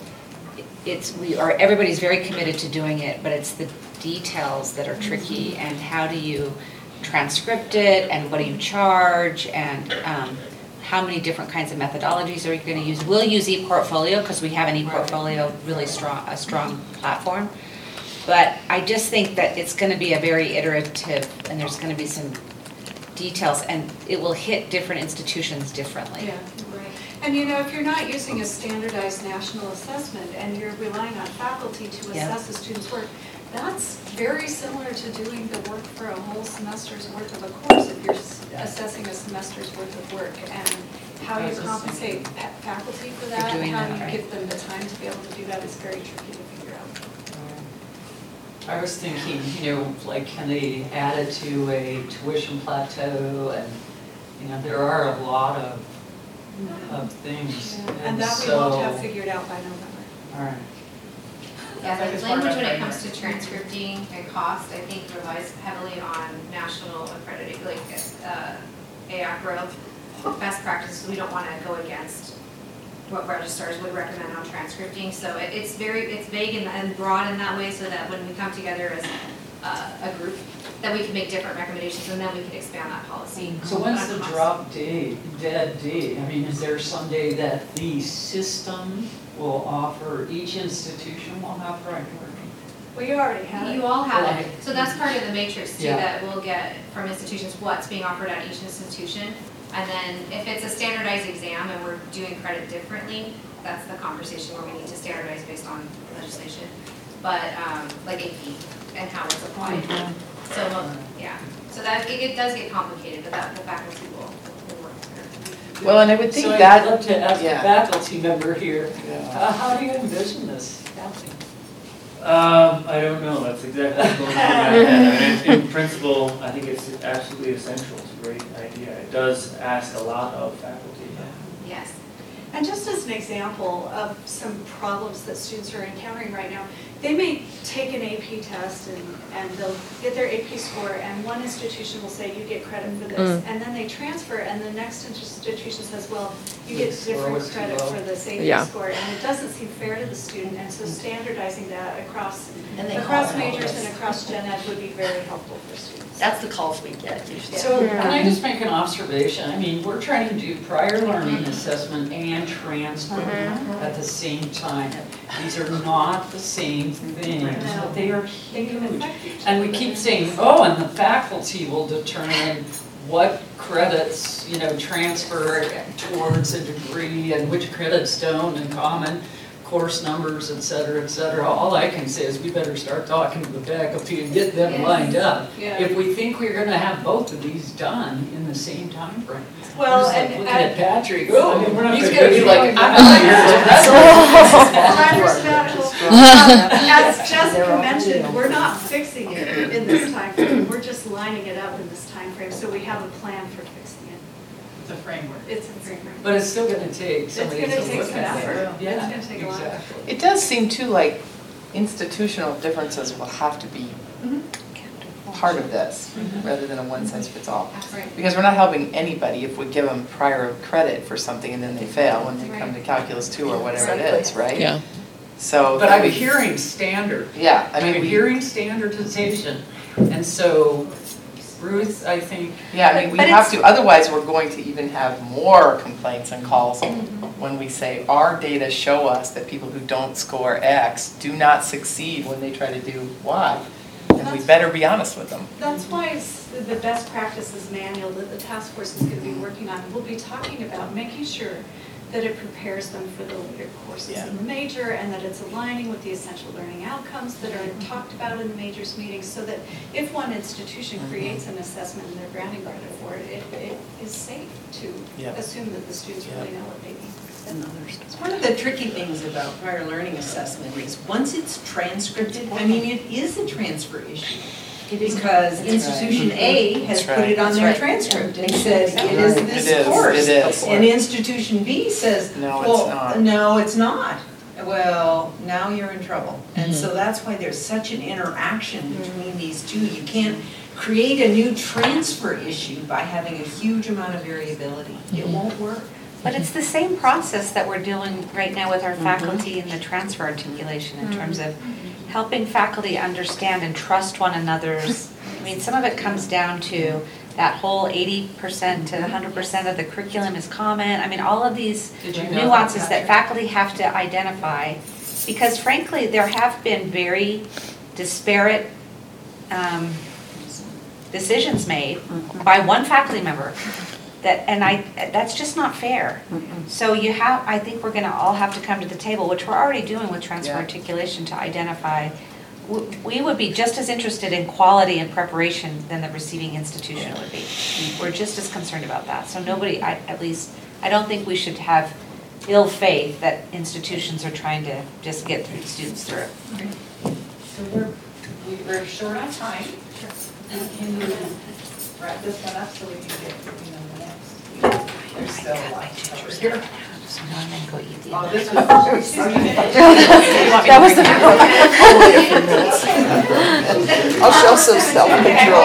it's, we are, everybody's very committed to doing it, but it's the details that are tricky, and how do you transcript it, and what do you charge, and, um, how many different kinds of methodologies are you gonna use? We'll use ePortfolio, because we have an ePortfolio, really strong, a strong platform. But I just think that it's gonna be a very iterative, and there's gonna be some details, and it will hit different institutions differently. Yeah, right. And you know, if you're not using a standardized national assessment and you're relying on faculty to Yeah. assess a student's work, that's very similar to doing the work for a whole semester's worth of a course if you're s- assessing a semester's worth of work. And how you compensate pa- faculty for that, and doing how that, you right. give them the time to be able to do that is very tricky to figure out. I was thinking, you know, like, can they add it to a tuition plateau? And, you know, there are a lot of of things. And that we won't have so- figured out by November. All right. Yeah, Like the it's more of a language when it comes framework. to transcripting and cost, I think relies heavily on national accredited, like, uh, A A C R O best practices. We don't want to go against what registrars would recommend on transcripting. So it- it's very, it's vague and- and broad in that way, so that when we come together as uh, a group, that we can make different recommendations, and then we can expand that policy. So when's on the cost. drop date, dead date? I mean, is there some day that the system will offer, each institution will have priority? Well, you already have it. You all have Right. it, so that's part of the matrix too, Yeah. that we'll get from institutions, what's being offered at each institution. And then if it's a standardized exam and we're doing credit differently, that's the conversation where we need to standardize based on legislation. But, um, like A P and how it's applied. So, well, yeah, so that, it, it does get complicated, but that, the faculty will, will work through. Well, and I would think So that. I'd love to ask the yeah. faculty member here, Yeah. uh, how do you envision this happening? Um, I don't know, that's exactly what's going on in my head. I mean, in principle, I think it's absolutely essential, it's a great idea. It does ask a lot of faculty. Yes. And just as an example of some problems that students are encountering right now, they may take an A P test and, and they'll get their A P score, and one institution will say, you get credit for this. And then they transfer, and the next institution says, well, you get The score different was too credit low. for this A P Yeah. score. And it doesn't seem fair to the student, and so standardizing that across, And they across call it all majors this. and across gen ed would be very helpful for students. That's the calls we get usually. So can I just make an observation? I mean, we're trying to do prior learning assessment and transfer at the same time. These are not the same things, but they are They can huge. affect each And we other. keep saying, oh, and the faculty will determine what credits, you know, transfer towards a degree and which credits don't, and common course numbers, et cetera, et cetera. All I can say is we better start talking to the faculty and get them Yes. lined up. Yeah. If we think we're gonna have both of these done in the same timeframe. Well, Just like and- looking at Patrick, oh, I mean, we're not he's gonna gonna do be like, it. I'm not here. Time for sabbatical. As Jessica mentioned, we're not fixing it in this timeframe, we're just lining it up in this timeframe, so we have a plan for fixing it. It's a framework. It's a framework. But it's still gonna take It's somebody gonna to take look some at effort. it. It's Yeah, gonna take a lot of effort. exactly. It does seem too like institutional differences will have to be part of this, rather than a one size fits all. Right. Because we're not helping anybody if we give them prior credit for something and then they fail when they come to calculus two or whatever it is, right? Yeah. So. But I'm hearing standard. Yeah, I mean, I'm we, hearing standardization. And so Ruth, I think, yeah, I mean, we But have it's- to, otherwise we're going to even have more complaints and calls when we say our data show us that people who don't score X do not succeed when they try to do Y. And we better be honest with them. That's why it's the best practices manual that the task force is going to be working on. We'll be talking about making sure that it prepares them for the later courses Yeah. in the major, and that it's aligning with the essential learning outcomes that are talked about in the majors meetings, so that if one institution creates an assessment and they're granting credit for it, it, it is safe to Yeah. assume that the students Yeah. really know what they need. One of the tricky things about prior learning assessment is, once it's transcribed, I mean, it is a transfer issue. Because institution A has That's put right. it on That's their right. transcript and said, it is Right. this It is, course. it is. And institution B says, No, it's well, not. no, it's not. Well, now you're in trouble. And Mm-hmm. so that's why there's such an interaction between these two. You can't create a new transfer issue by having a huge amount of variability. It won't work. But it's the same process that we're doing right now with our faculty in the transfer articulation in terms of helping faculty understand and trust one another's. I mean, some of it comes down to that whole eighty percent to one hundred percent of the curriculum is common. I mean, all of these Did you know that, nuances that Patrick? faculty have to identify. Because frankly, there have been very disparate um, decisions made by one faculty member. That, and I, that's just not fair. So you have, I think we're gonna all have to come to the table, which we're already doing with transfer Yeah. articulation, to identify, w- we would be just as interested in quality and preparation than the receiving institution would be. We're just as concerned about that. So nobody, I, at least, I don't think we should have ill faith that institutions are trying to just get through students through it. So we're, we- we're short on time. Can you wrap this one up so we can get moving on the next? There's still a lot to cover here. So now I'm gonna go eat the Oh, other. this was. Oh, you finished? That was the I'll show some self-control.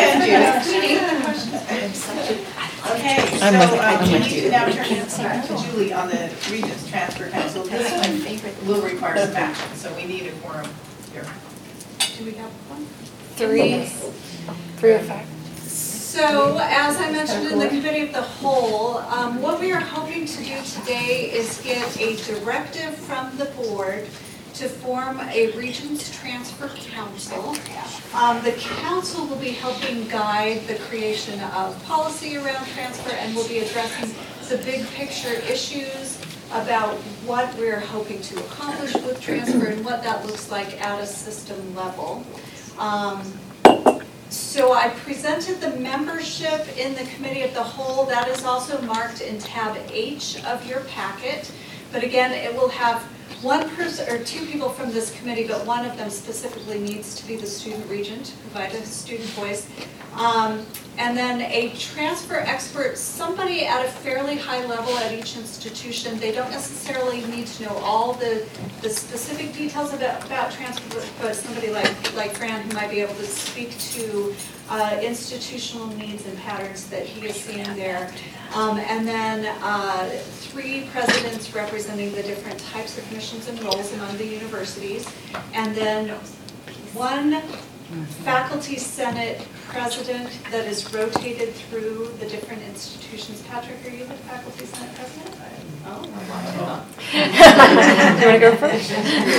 Okay, so I'm with- um, I'm we with need you. to now turn it back to Julie on the Regents Transfer Council. This one will require some action, so we need a quorum here. Do we have one? Three, three or five. So, as I mentioned in the committee of the whole, um, what we are hoping to do today is get a directive from the board to form a Regents Transfer Council. Um, the council will be helping guide the creation of policy around transfer and will be addressing the big picture issues about what we're hoping to accomplish with transfer and what that looks like at a system level. Um, So I presented the membership in the committee of the whole. That is also marked in tab H of your packet. But again, it will have one person or two people from this committee, but one of them specifically needs to be the student regent to provide a student voice. Um, and then a transfer expert, somebody at a fairly high level at each institution. They don't necessarily need to know all the, the specific details about, about transfer, but somebody like, like Fran who might be able to speak to uh, institutional needs and patterns that he is seeing there. Um, and then uh, three presidents representing the different types of missions and roles among the universities. And then one faculty senate president that is rotated through the different institutions. Patrick, are you the faculty senate president? Oh. You want to go first?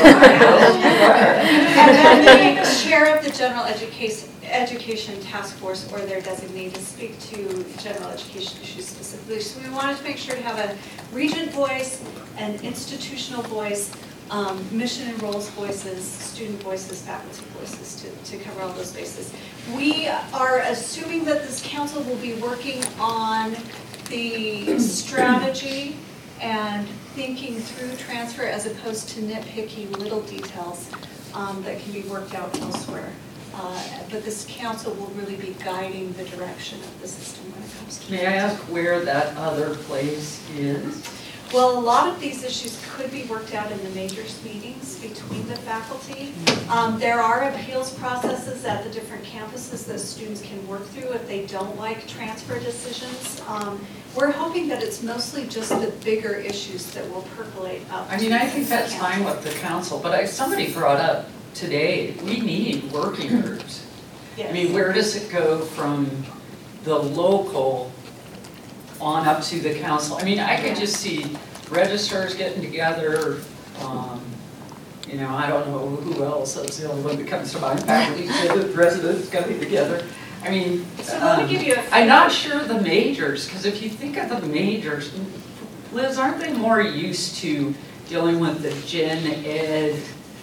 And then the chair of the general education education task force or their designee to speak to general education issues specifically. So we wanted to make sure to have a regent voice, an institutional voice, um, mission and roles voices, student voices, faculty voices to, to cover all those bases. We are assuming that this council will be working on the strategy and thinking through transfer as opposed to nitpicky little details um, that can be worked out elsewhere. Uh, but this council will really be guiding the direction of the system when it comes to. May I ask where that other place is? Well, a lot of these issues could be worked out in the majors meetings between the faculty. Um, there are appeals processes at the different campuses that students can work through if they don't like transfer decisions. Um, we're hoping that it's mostly just the bigger issues that will percolate up. I mean, I think that's fine with the council, but I, somebody brought up today, we need working groups. I mean, where does it go from the local on up to the council? I mean, I could just see registrars getting together, um, you know, I don't know who else, that's the only one that comes to mind, faculty, senate, residents coming together. I mean, So let me um, give you a I'm not sure the majors, because if you think of the majors, Liz, aren't they more used to dealing with the gen ed?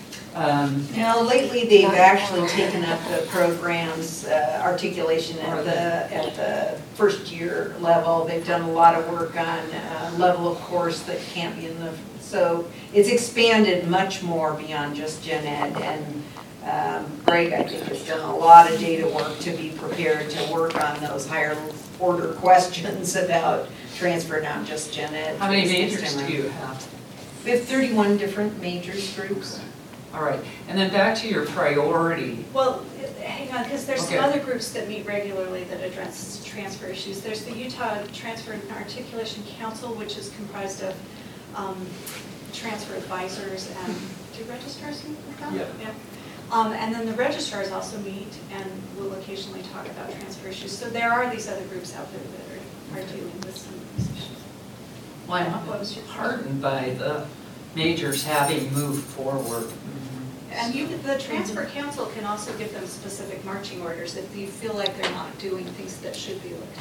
Um, Now, lately, they've actually taken up the program's uh, articulation at the, at the first year level. They've done a lot of work on uh, level of course that can't be in the, so it's expanded much more beyond just gen ed. And um, Greg, I think, has done a lot of data work to be prepared to work on those higher order questions about transfer, not just gen ed. How many majors do you have? We have thirty-one different majors groups. All right, and then back to your priority. Well, hang on, because there's Okay. some other groups that meet regularly that address transfer issues. There's the Utah Transfer and Articulation Council, which is comprised of um, transfer advisors and, do registrars meet with them? Yeah. Um, and then the registrars also meet and will occasionally talk about transfer issues. So there are these other groups out there that are, are dealing with some of these issues. Well, What was your I'm heartened by the majors having moved forward. And you, the transfer council can also give them specific marching orders if you feel like they're not doing things that should be looked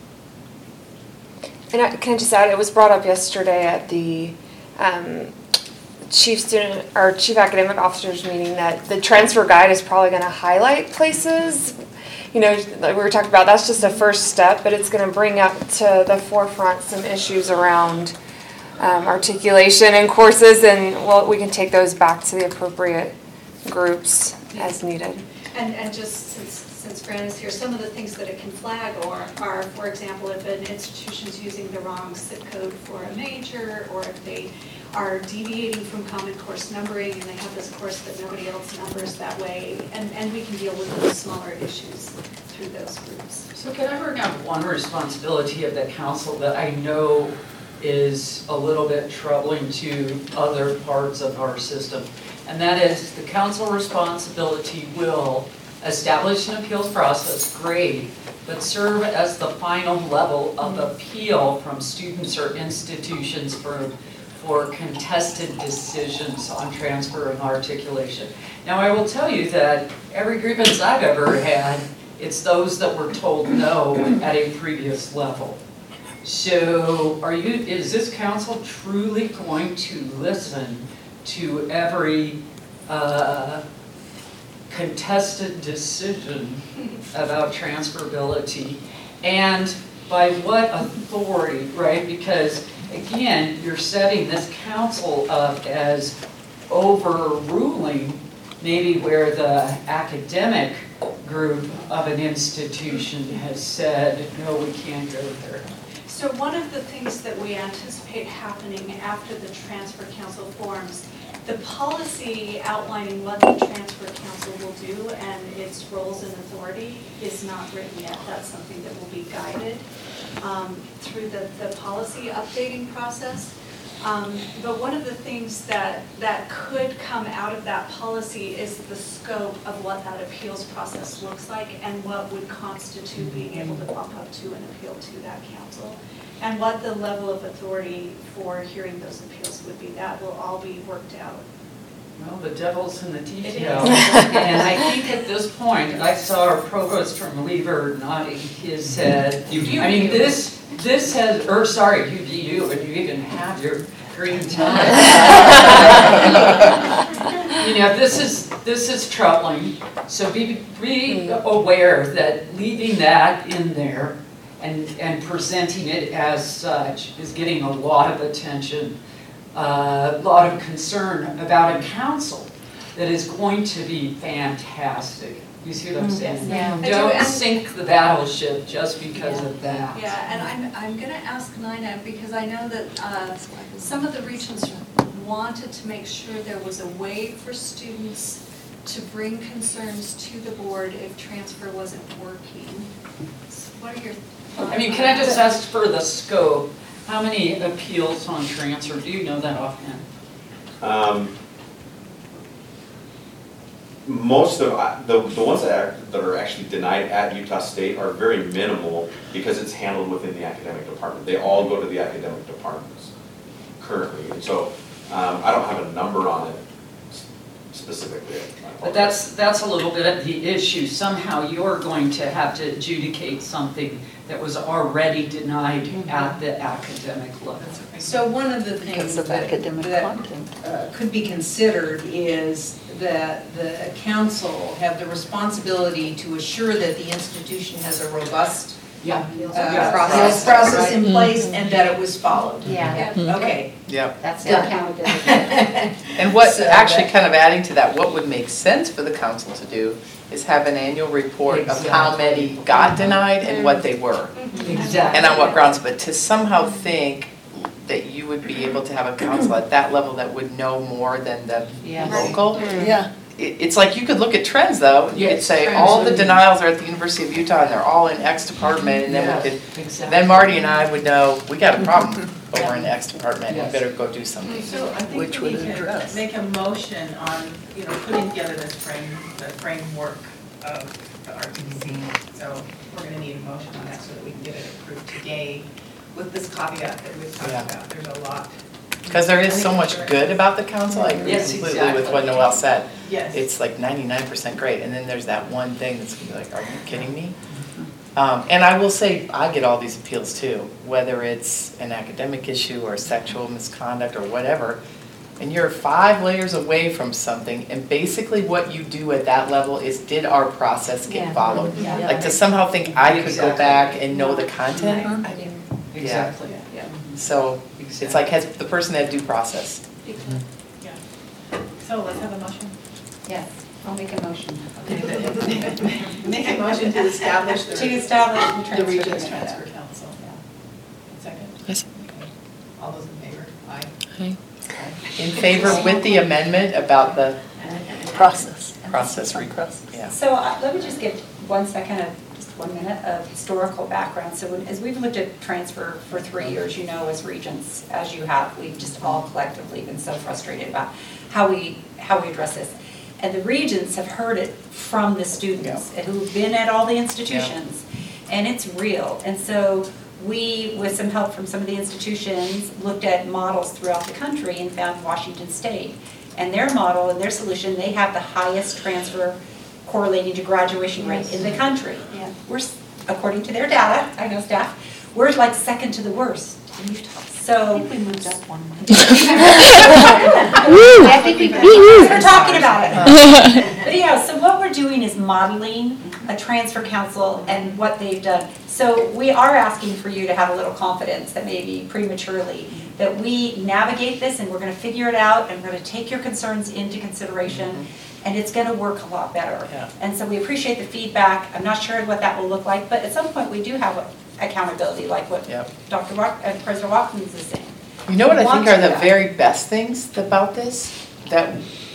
at. And I, can I just add, it was brought up yesterday at the um, chief student or chief academic officers meeting that the transfer guide is probably going to highlight places. You know, like we were talking about, that's just a first step, but it's going to bring up to the forefront some issues around um, articulation and courses, and well, we can take those back to the appropriate groups as needed. And, and just since since Fran is here, some of the things that it can flag or are, for example, if an institution's using the wrong zip code for a major, or if they are deviating from common course numbering and they have this course that nobody else numbers that way, and, and we can deal with those smaller issues through those groups. So can I bring up one responsibility of the council that I know is a little bit troubling to other parts of our system? And that is the council responsibility will establish an appeals process, great, but serve as the final level of appeal from students or institutions for, for contested decisions on transfer and articulation. Now, I will tell you that every grievance I've ever had, it's those that were told no at a previous level. So are you, is this council truly going to listen to every uh, contested decision about transferability? And by what authority, right? Because again, you're setting this council up as overruling maybe where the academic group of an institution has said, no, we can't go there. So one of the things that we anticipate happening after the transfer council forms, the policy outlining what the transfer council will do and its roles and authority is not written yet. That's something that will be guided um, through the, the policy updating process. Um, but one of the things that, that could come out of that policy is the scope of what that appeals process looks like and what would constitute being able to bump up to an appeal to that council. And what the level of authority for hearing those appeals would be. That will all be worked out. Well, the devil's in the It detail. is. And I think at this point, I saw our provost from Lever nodding his head. I mean, this, this has, or sorry, U V U, and you even have your green tie. You know, this is, this is troubling. So be, be aware that leaving that in there and, and presenting it as such is getting a lot of attention, a uh, lot of concern about a council that is going to be fantastic. You see what I'm saying? Yeah. Don't I do, and- sink the battleship just because of that. Yeah, and I'm, I'm going to ask Nina, because I know that uh, some of the regions wanted to make sure there was a way for students to bring concerns to the board if transfer wasn't working. So what are your thoughts? I mean, can I just ask for the scope? How many appeals on transfer? Do you know that offhand? Um, most of, uh, the, the ones that are, that are actually denied at Utah State are very minimal because it's handled within the academic department. They all go to the academic departments currently. And so um, I don't have a number on it specifically. But that's, that's a little bit of the issue. Somehow you're going to have to adjudicate something that was already denied at the academic level. So one of the things of that, academic that content. uh, could be considered is that the council have the responsibility to assure that the institution has a robust Yeah. uh, process, process in place and that it was followed. Mm-hmm. Yeah, Okay. Yep. that's Done. accountability. And what, So actually that- kind of adding to that, what would make sense for the council to do is have an annual report of how many got denied and what they were. Exactly. And on what grounds, but to somehow think that you would be able to have a council at that level that would know more than the Yeah. local. Yeah. It, it's like, you could look at trends though, you could Yes, say, trends all the would be- denials are at the University of Utah and they're all in X department, and then we Yeah, could, exactly. then Marty and I would know, we got a problem over in X department, we Yes. better go do something. So I think Which we would can address. make a motion on, you know, putting together this frame, the framework of the R T C. So we're gonna need a motion on that so that we can get it approved today with this caveat that we've talked Yeah. about. There's a lot. Because there is so much good about the council, I agree Yes, completely with exactly. what Noelle said. Yes. It's like ninety-nine percent great, and then there's that one thing that's gonna be like, are you kidding me? Um, and I will say, I get all these appeals too, whether it's an academic issue or sexual misconduct or whatever. And you're five layers away from something, and basically what you do at that level is, did our process get Yeah. followed? Yeah. Like to somehow think I could go Exactly. back and know the content, I didn't. Exactly. So it's like, has the person had due process? Yeah. So let's have a motion. Yes. I'll make a motion. Make a motion to establish the. To establish the transfer The Regents committee. Transfer Council. Second? Yes. All those in favor? Aye. Aye. In favor with the amendment about the Process. process request? Yeah. So uh, let me just give one second of, just one minute of historical background. So when- as we've looked at transfer for three years, you know, as regents, as you have, we've just all collectively been so frustrated about how we, how we address this. And the regents have heard it from the students who've been at all the institutions, and it's real. And so we, with some help from some of the institutions, looked at models throughout the country and found Washington State. And their model and their solution, they have the highest transfer correlating to graduation rate in the country. Yeah. We're, s- according to their data, I know staff, we're like second to the worst in Utah. So. I think we moved up one. I think we, we were talking about it. But yeah, so what we're doing is modeling a transfer council and what they've done. So we are asking for you to have a little confidence that maybe prematurely, that we navigate this and we're gonna figure it out and we're gonna take your concerns into consideration and it's gonna work a lot better. Yeah. And so we appreciate the feedback. I'm not sure what that will look like, but at some point we do have accountability, like what Yep. Doctor Rock, uh, President Watkins is saying. You know what I Want think are to the do very best things about this? That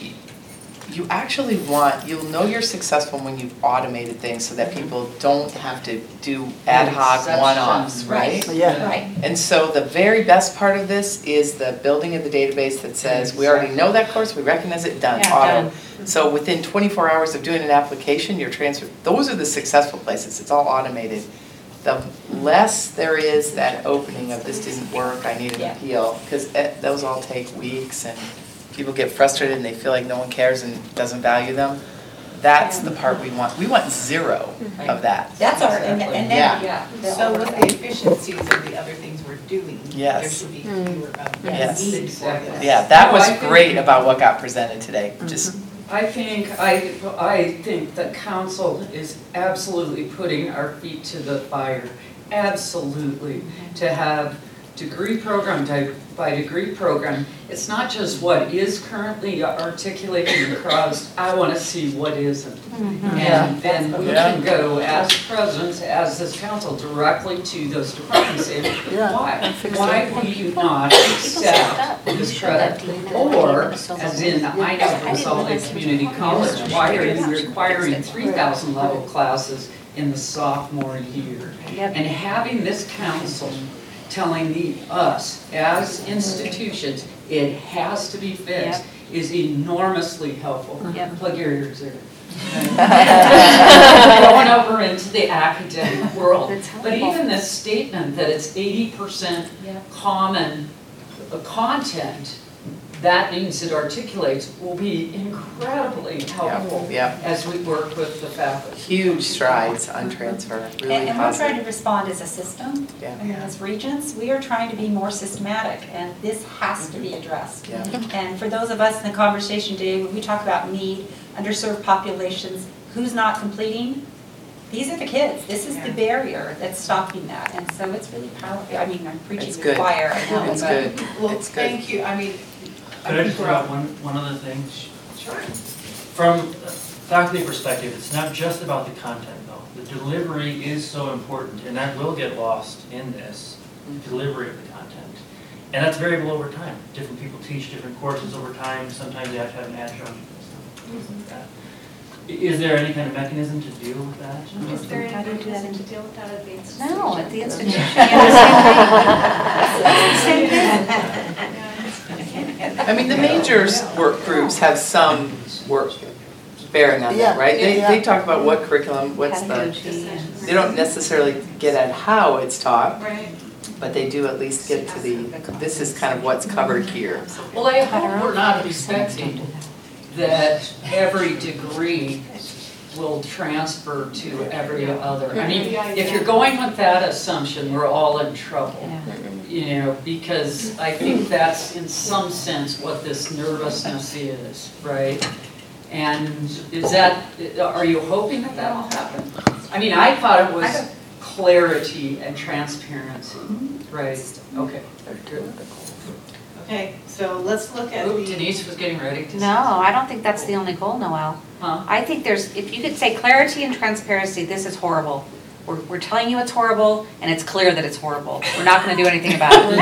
you actually want, you'll know you're successful when you've automated things so that people don't have to do ad hoc Exceptions. one-offs, right? Yeah. Right. And so the very best part of this is the building of the database that says, we already know that course, we recognize it, done, Yeah, auto. done. So within twenty-four hours of doing an application, you're transferred, those are the successful places, it's all automated. The less there is that opening of this didn't work, I need an Yeah. appeal, because those all take weeks and people get frustrated and they feel like no one cares and doesn't value them. That's the part we want, we want zero of that. That's our, and and then, Yeah. yeah. So with the efficiencies of the other things we're doing, there Yes. should be fewer of them. Yes. needed for this. Yeah, that No, was I think- great about what got presented today, just, I think, I, I think the council is absolutely putting our feet to the fire, absolutely, to have degree program by- by degree program. It's not just what is currently articulated across, I want to see what isn't. And then we can go as presidents, as this council, directly to those departments and say, Yeah, why? I think so. Why will you not accept this credit? Or, as in, I know from Salt Lake Community College, why are you requiring three thousand level classes in the sophomore year? And having this council telling the, us, as institutions, it has to be fixed, is enormously helpful. Yep. Plug your ears there. Going over into the academic world. But even this statement that it's eighty percent common uh, content, that means it articulates, will be incredibly helpful yeah. as we work with the faculty. Huge strides on transfer, really And, and we're trying to positive. respond as a system. Yeah. I mean, as regents, we are trying to be more systematic, and this has to be addressed. Yeah. And for those of us in the conversation today, when we talk about need, underserved populations, who's not completing, these are the kids. This is the barrier that's stopping that, and so it's really powerful. I mean, I'm preaching It's to good. the choir, I know, It's but- good. Well, It's good. thank you, I mean. Could I just throw out one, one other thing? Sure. From a faculty perspective, it's not just about the content though. The delivery is so important, and that will get lost in this, delivery of the content. And that's variable over time. Different people teach different courses over time, sometimes they have to have an adjunct, things like that. I- Is there any kind of mechanism to deal with that? Is there any mechanism to deal with that at the institution? No, at the institution. Same thing. I mean, the majors work groups have some work bearing on that, Yeah, right? They, yeah. they talk about what curriculum, what's the, they don't necessarily get at how it's taught, Right. but they do at least get to the, this is kind of what's covered here. Well, I hope we're not expecting that every degree will transfer to every other. I mean, if you're going with that assumption, we're all in trouble. You know, because I think that's in some sense what this nervousness is, right? And is that, are you hoping that that'll happen? I mean, I thought it was clarity and transparency, right? Okay, good. Okay, so let's look at Oh, the. Denise was getting ready to. No, I don't think that's the only goal, Noel. Huh? I think there's, if you could say clarity and transparency, this is horrible. We're, we're telling you it's horrible, and it's clear that it's horrible. We're not gonna do anything about it. No,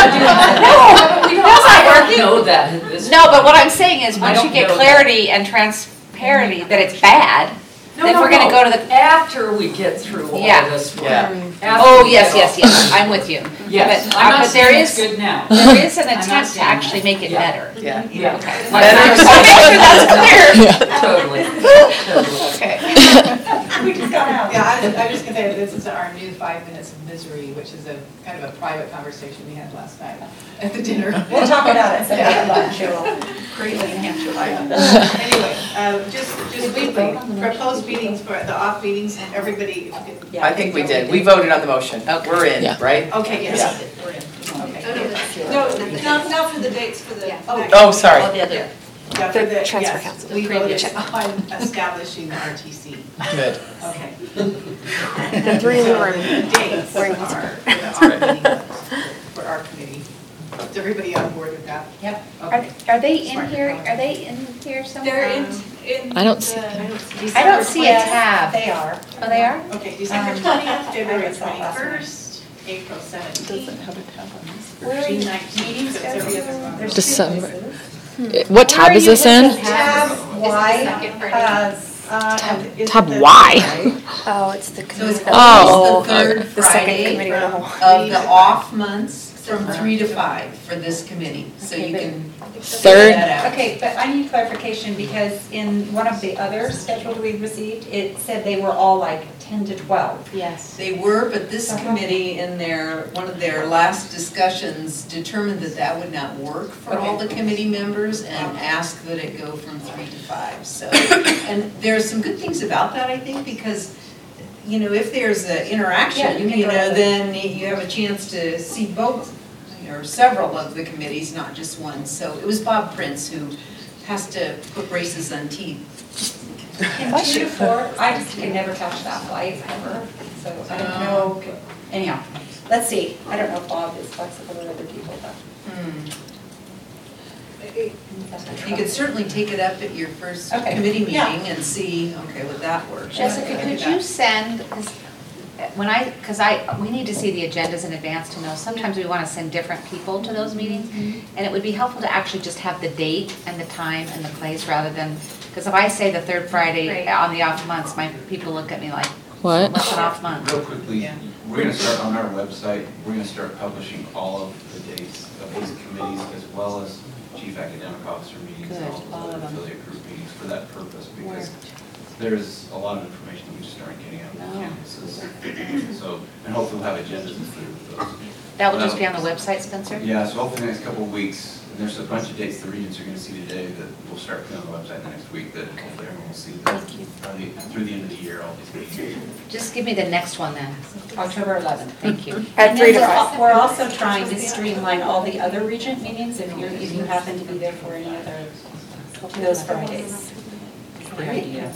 no, that's not I working. don't know that at this No, but point. what I'm saying is, I once you don't get know clarity and transparency that it's bad, No, then no, we're gonna no. go to the, After we get through all Yeah. this. work. Yeah. After oh, we yes, get yes, all- yes, I'm with you. Yes, But, I'm uh, not but there saying it's is- good now. There is an I'm not attempt to saying actually that. make it Yeah. better. Yeah. Yeah. Okay. Better. So make sure that's clear. Totally. Totally. Okay. We just got out. Yeah, I was, I was just gonna say, this is our new five minutes of misery, which is a kind of a private conversation we had last night at the dinner. We'll talk about it Yeah. at lunch, it will Greatly enhance your life. Anyway, uh, just, just quickly, proposed meetings for the off meetings, everybody. I think we did. We voted on the motion. We're in, Yeah. right? Okay, yes. Yeah. We're in. Okay. No, not, not for the dates, for the. Oh, Oh, sorry. All the other. Yeah, for The the, transfer yes, council. we Previous. voted on establishing the R T C. Good. Okay. The three in the So room. the dates We're are, in for the our meeting, for our committee. Is everybody on board with that? Yep. Okay. Are, are they in Smart. here, are they in here somewhere? They're in, in. I don't see the- I don't see a Yes, tab. They are. Oh, they are? Okay, December Um, twentieth, February I saw it last night. twenty-first, April seventeenth, have a tab on this. June Meeting nineteenth, so it's every other month. There's two December. places. What tab is this in? Tab Y second Friday. has, Uh, and is Tab it the- Y. Oh, it's the So it's committee. Oh, always the third The second Friday committee of the whole. of the off months from three to five for this committee, so Okay, you but- can figure Third. that out. Okay, but I need clarification because in one of the other schedules we received, it said they were all like ten to twelve. Yes. They were, but this Uh-huh. committee in their, one of their last discussions determined that that would not work for all the committee members and asked that it go from three to five, so. And there are some good things about that, I think, because, you know, if there's an Yeah, you interaction, can you go know, to- then you have a chance to see both, or several of the committees, not just one. So it was Bob Prince who has to put braces on teeth. In two to four, I just can never touch that flight ever, so I don't know. Anyhow, let's see. I don't know if Bob is flexible with other people, but. Hmm. You could certainly take it up at your first Okay. committee meeting Yeah. and see, okay, would that work? Jessica, could you send, 'cause when I, because I, we need to see the agendas in advance to know, sometimes we want to send different people to those meetings. And it would be helpful to actually just have the date and the time and the place rather than, because if I say the third Friday Right. on the off months, my people look at me like, What? what's an off month? Real quickly, we're gonna start on our website, we're gonna start publishing all of the dates of these committees as well as chief academic officer meetings and Good, all all the of them. affiliate group meetings for that purpose, because there's a lot of information that we just aren't getting out of the No. campuses. So, and hopefully we'll have agendas included with those. That will just be on the website, Spencer? Yeah, so hopefully the next couple of weeks, and there's a bunch of dates the regents are gonna see today that we'll start putting on the website the next week, that hopefully everyone will see that probably through the end of the year, all these meetings. Just give me the next one then. October eleventh. Thank you. At And three then to we're al- five. We're also trying to streamline all the other regent meetings if you're, if you happen to be there for any other, those Fridays. Good idea.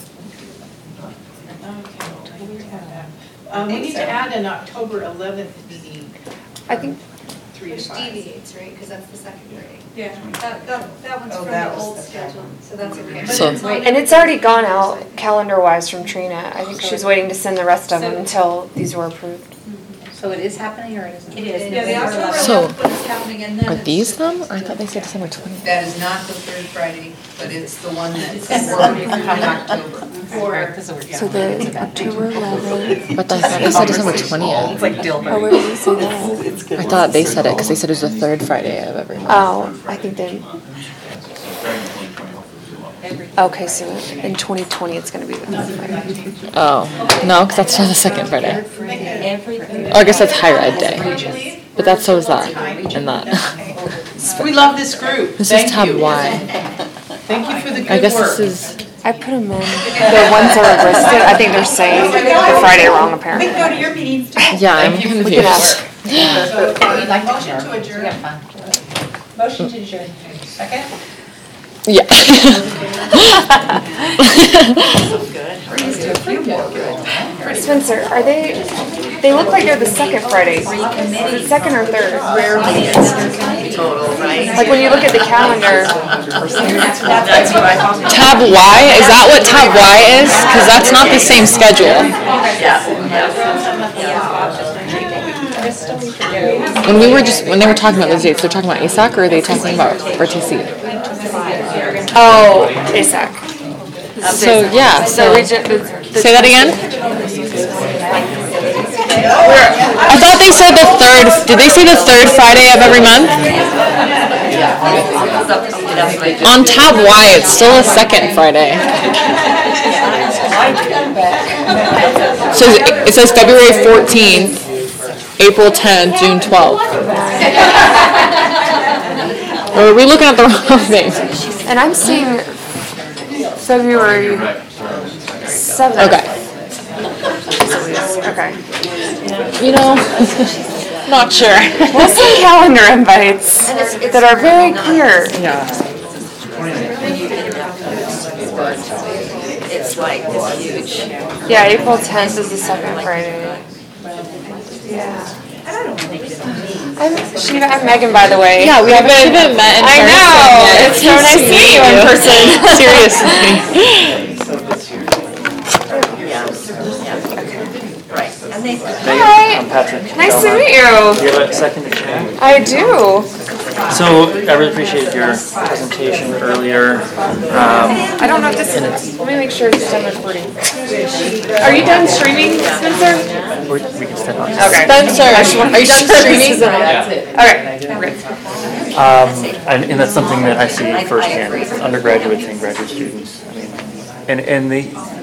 Um, we think need so. to add an October eleventh meeting, I think, three to Which five. deviates, right, because that's the second grade. Yeah, that, that, that one's Oh, from that the was old the schedule, so that's okay. So- But it's on and it's already gone out calendar-wise from Trina. I think So- she's waiting to send the rest of them So- until these were approved. So it is happening or it isn't? It is. Yeah, the November October eleventh. So, eleventh one is happening and then Are it's- these them? I thought they said December twentieth. That is not the third Friday, but it's the one that's December. working in October. For, So the October eleventh. But I thought they said December twentieth. It's like Dilbert. Oh, where did you say that? I thought they said it because they said it was the third Friday of every month. Oh, I think they, So starting in twenty twenty, hopefully we'll have okay, so in twenty twenty, it's gonna be the third Friday. Oh, no, because that's not the second Friday. Everything. Oh, I guess that's higher ed day. But that's so is that and that. We love this group, This is thank tab you. Y. Thank you for the I good guess work. this is, I put them in. The ones that are listed, I think they're saying the Friday wrong We apparently. can go to your meetings too. yeah, I'm Thank you for the We confused. can ask. so, We'd like to motion to We adjourn. have fun. Motion to adjourn. Second? Yeah. Spencer, are they, they look like they're the second Friday. The second or third? Total, right? Like when you look at the calendar. Tab Y, is that what tab Y is? Because that's not the same schedule. When we were just, when they were talking about those dates, they're talking about A S A C or are they talking about R T C? Oh, A S A C. So, yeah, so, So region, the, the. say that again? I thought they said the third, did they say the third Friday of every month? On tab Y, it's still a second Friday. So it says February fourteenth, April tenth, June twelfth. Or are we looking at the wrong thing? And I'm seeing February seventh. Okay. Okay. You know, not sure. We'll send calendar invites that are very clear. Yeah. It's like, it's huge. Yeah, April tenth is the second Friday. Yeah. I'm Shiva, I'm Megan, by the way. Yeah, we haven't, we haven't met in I person know. yet. It's so nice to meet you in person. Seriously. Right. And they. Hi. I'm Patrick. Nice to meet you. Do you have a second to chat? I do. So I really appreciate your presentation earlier. Um, I don't know if this is, let me make sure it's done recording. Are you done streaming, Spencer? we we can step on. Okay. Spencer, are you done streaming? Okay, we're good. Um, and, and that's something that I see firsthand with undergraduates and graduate students. I mean, and, and the,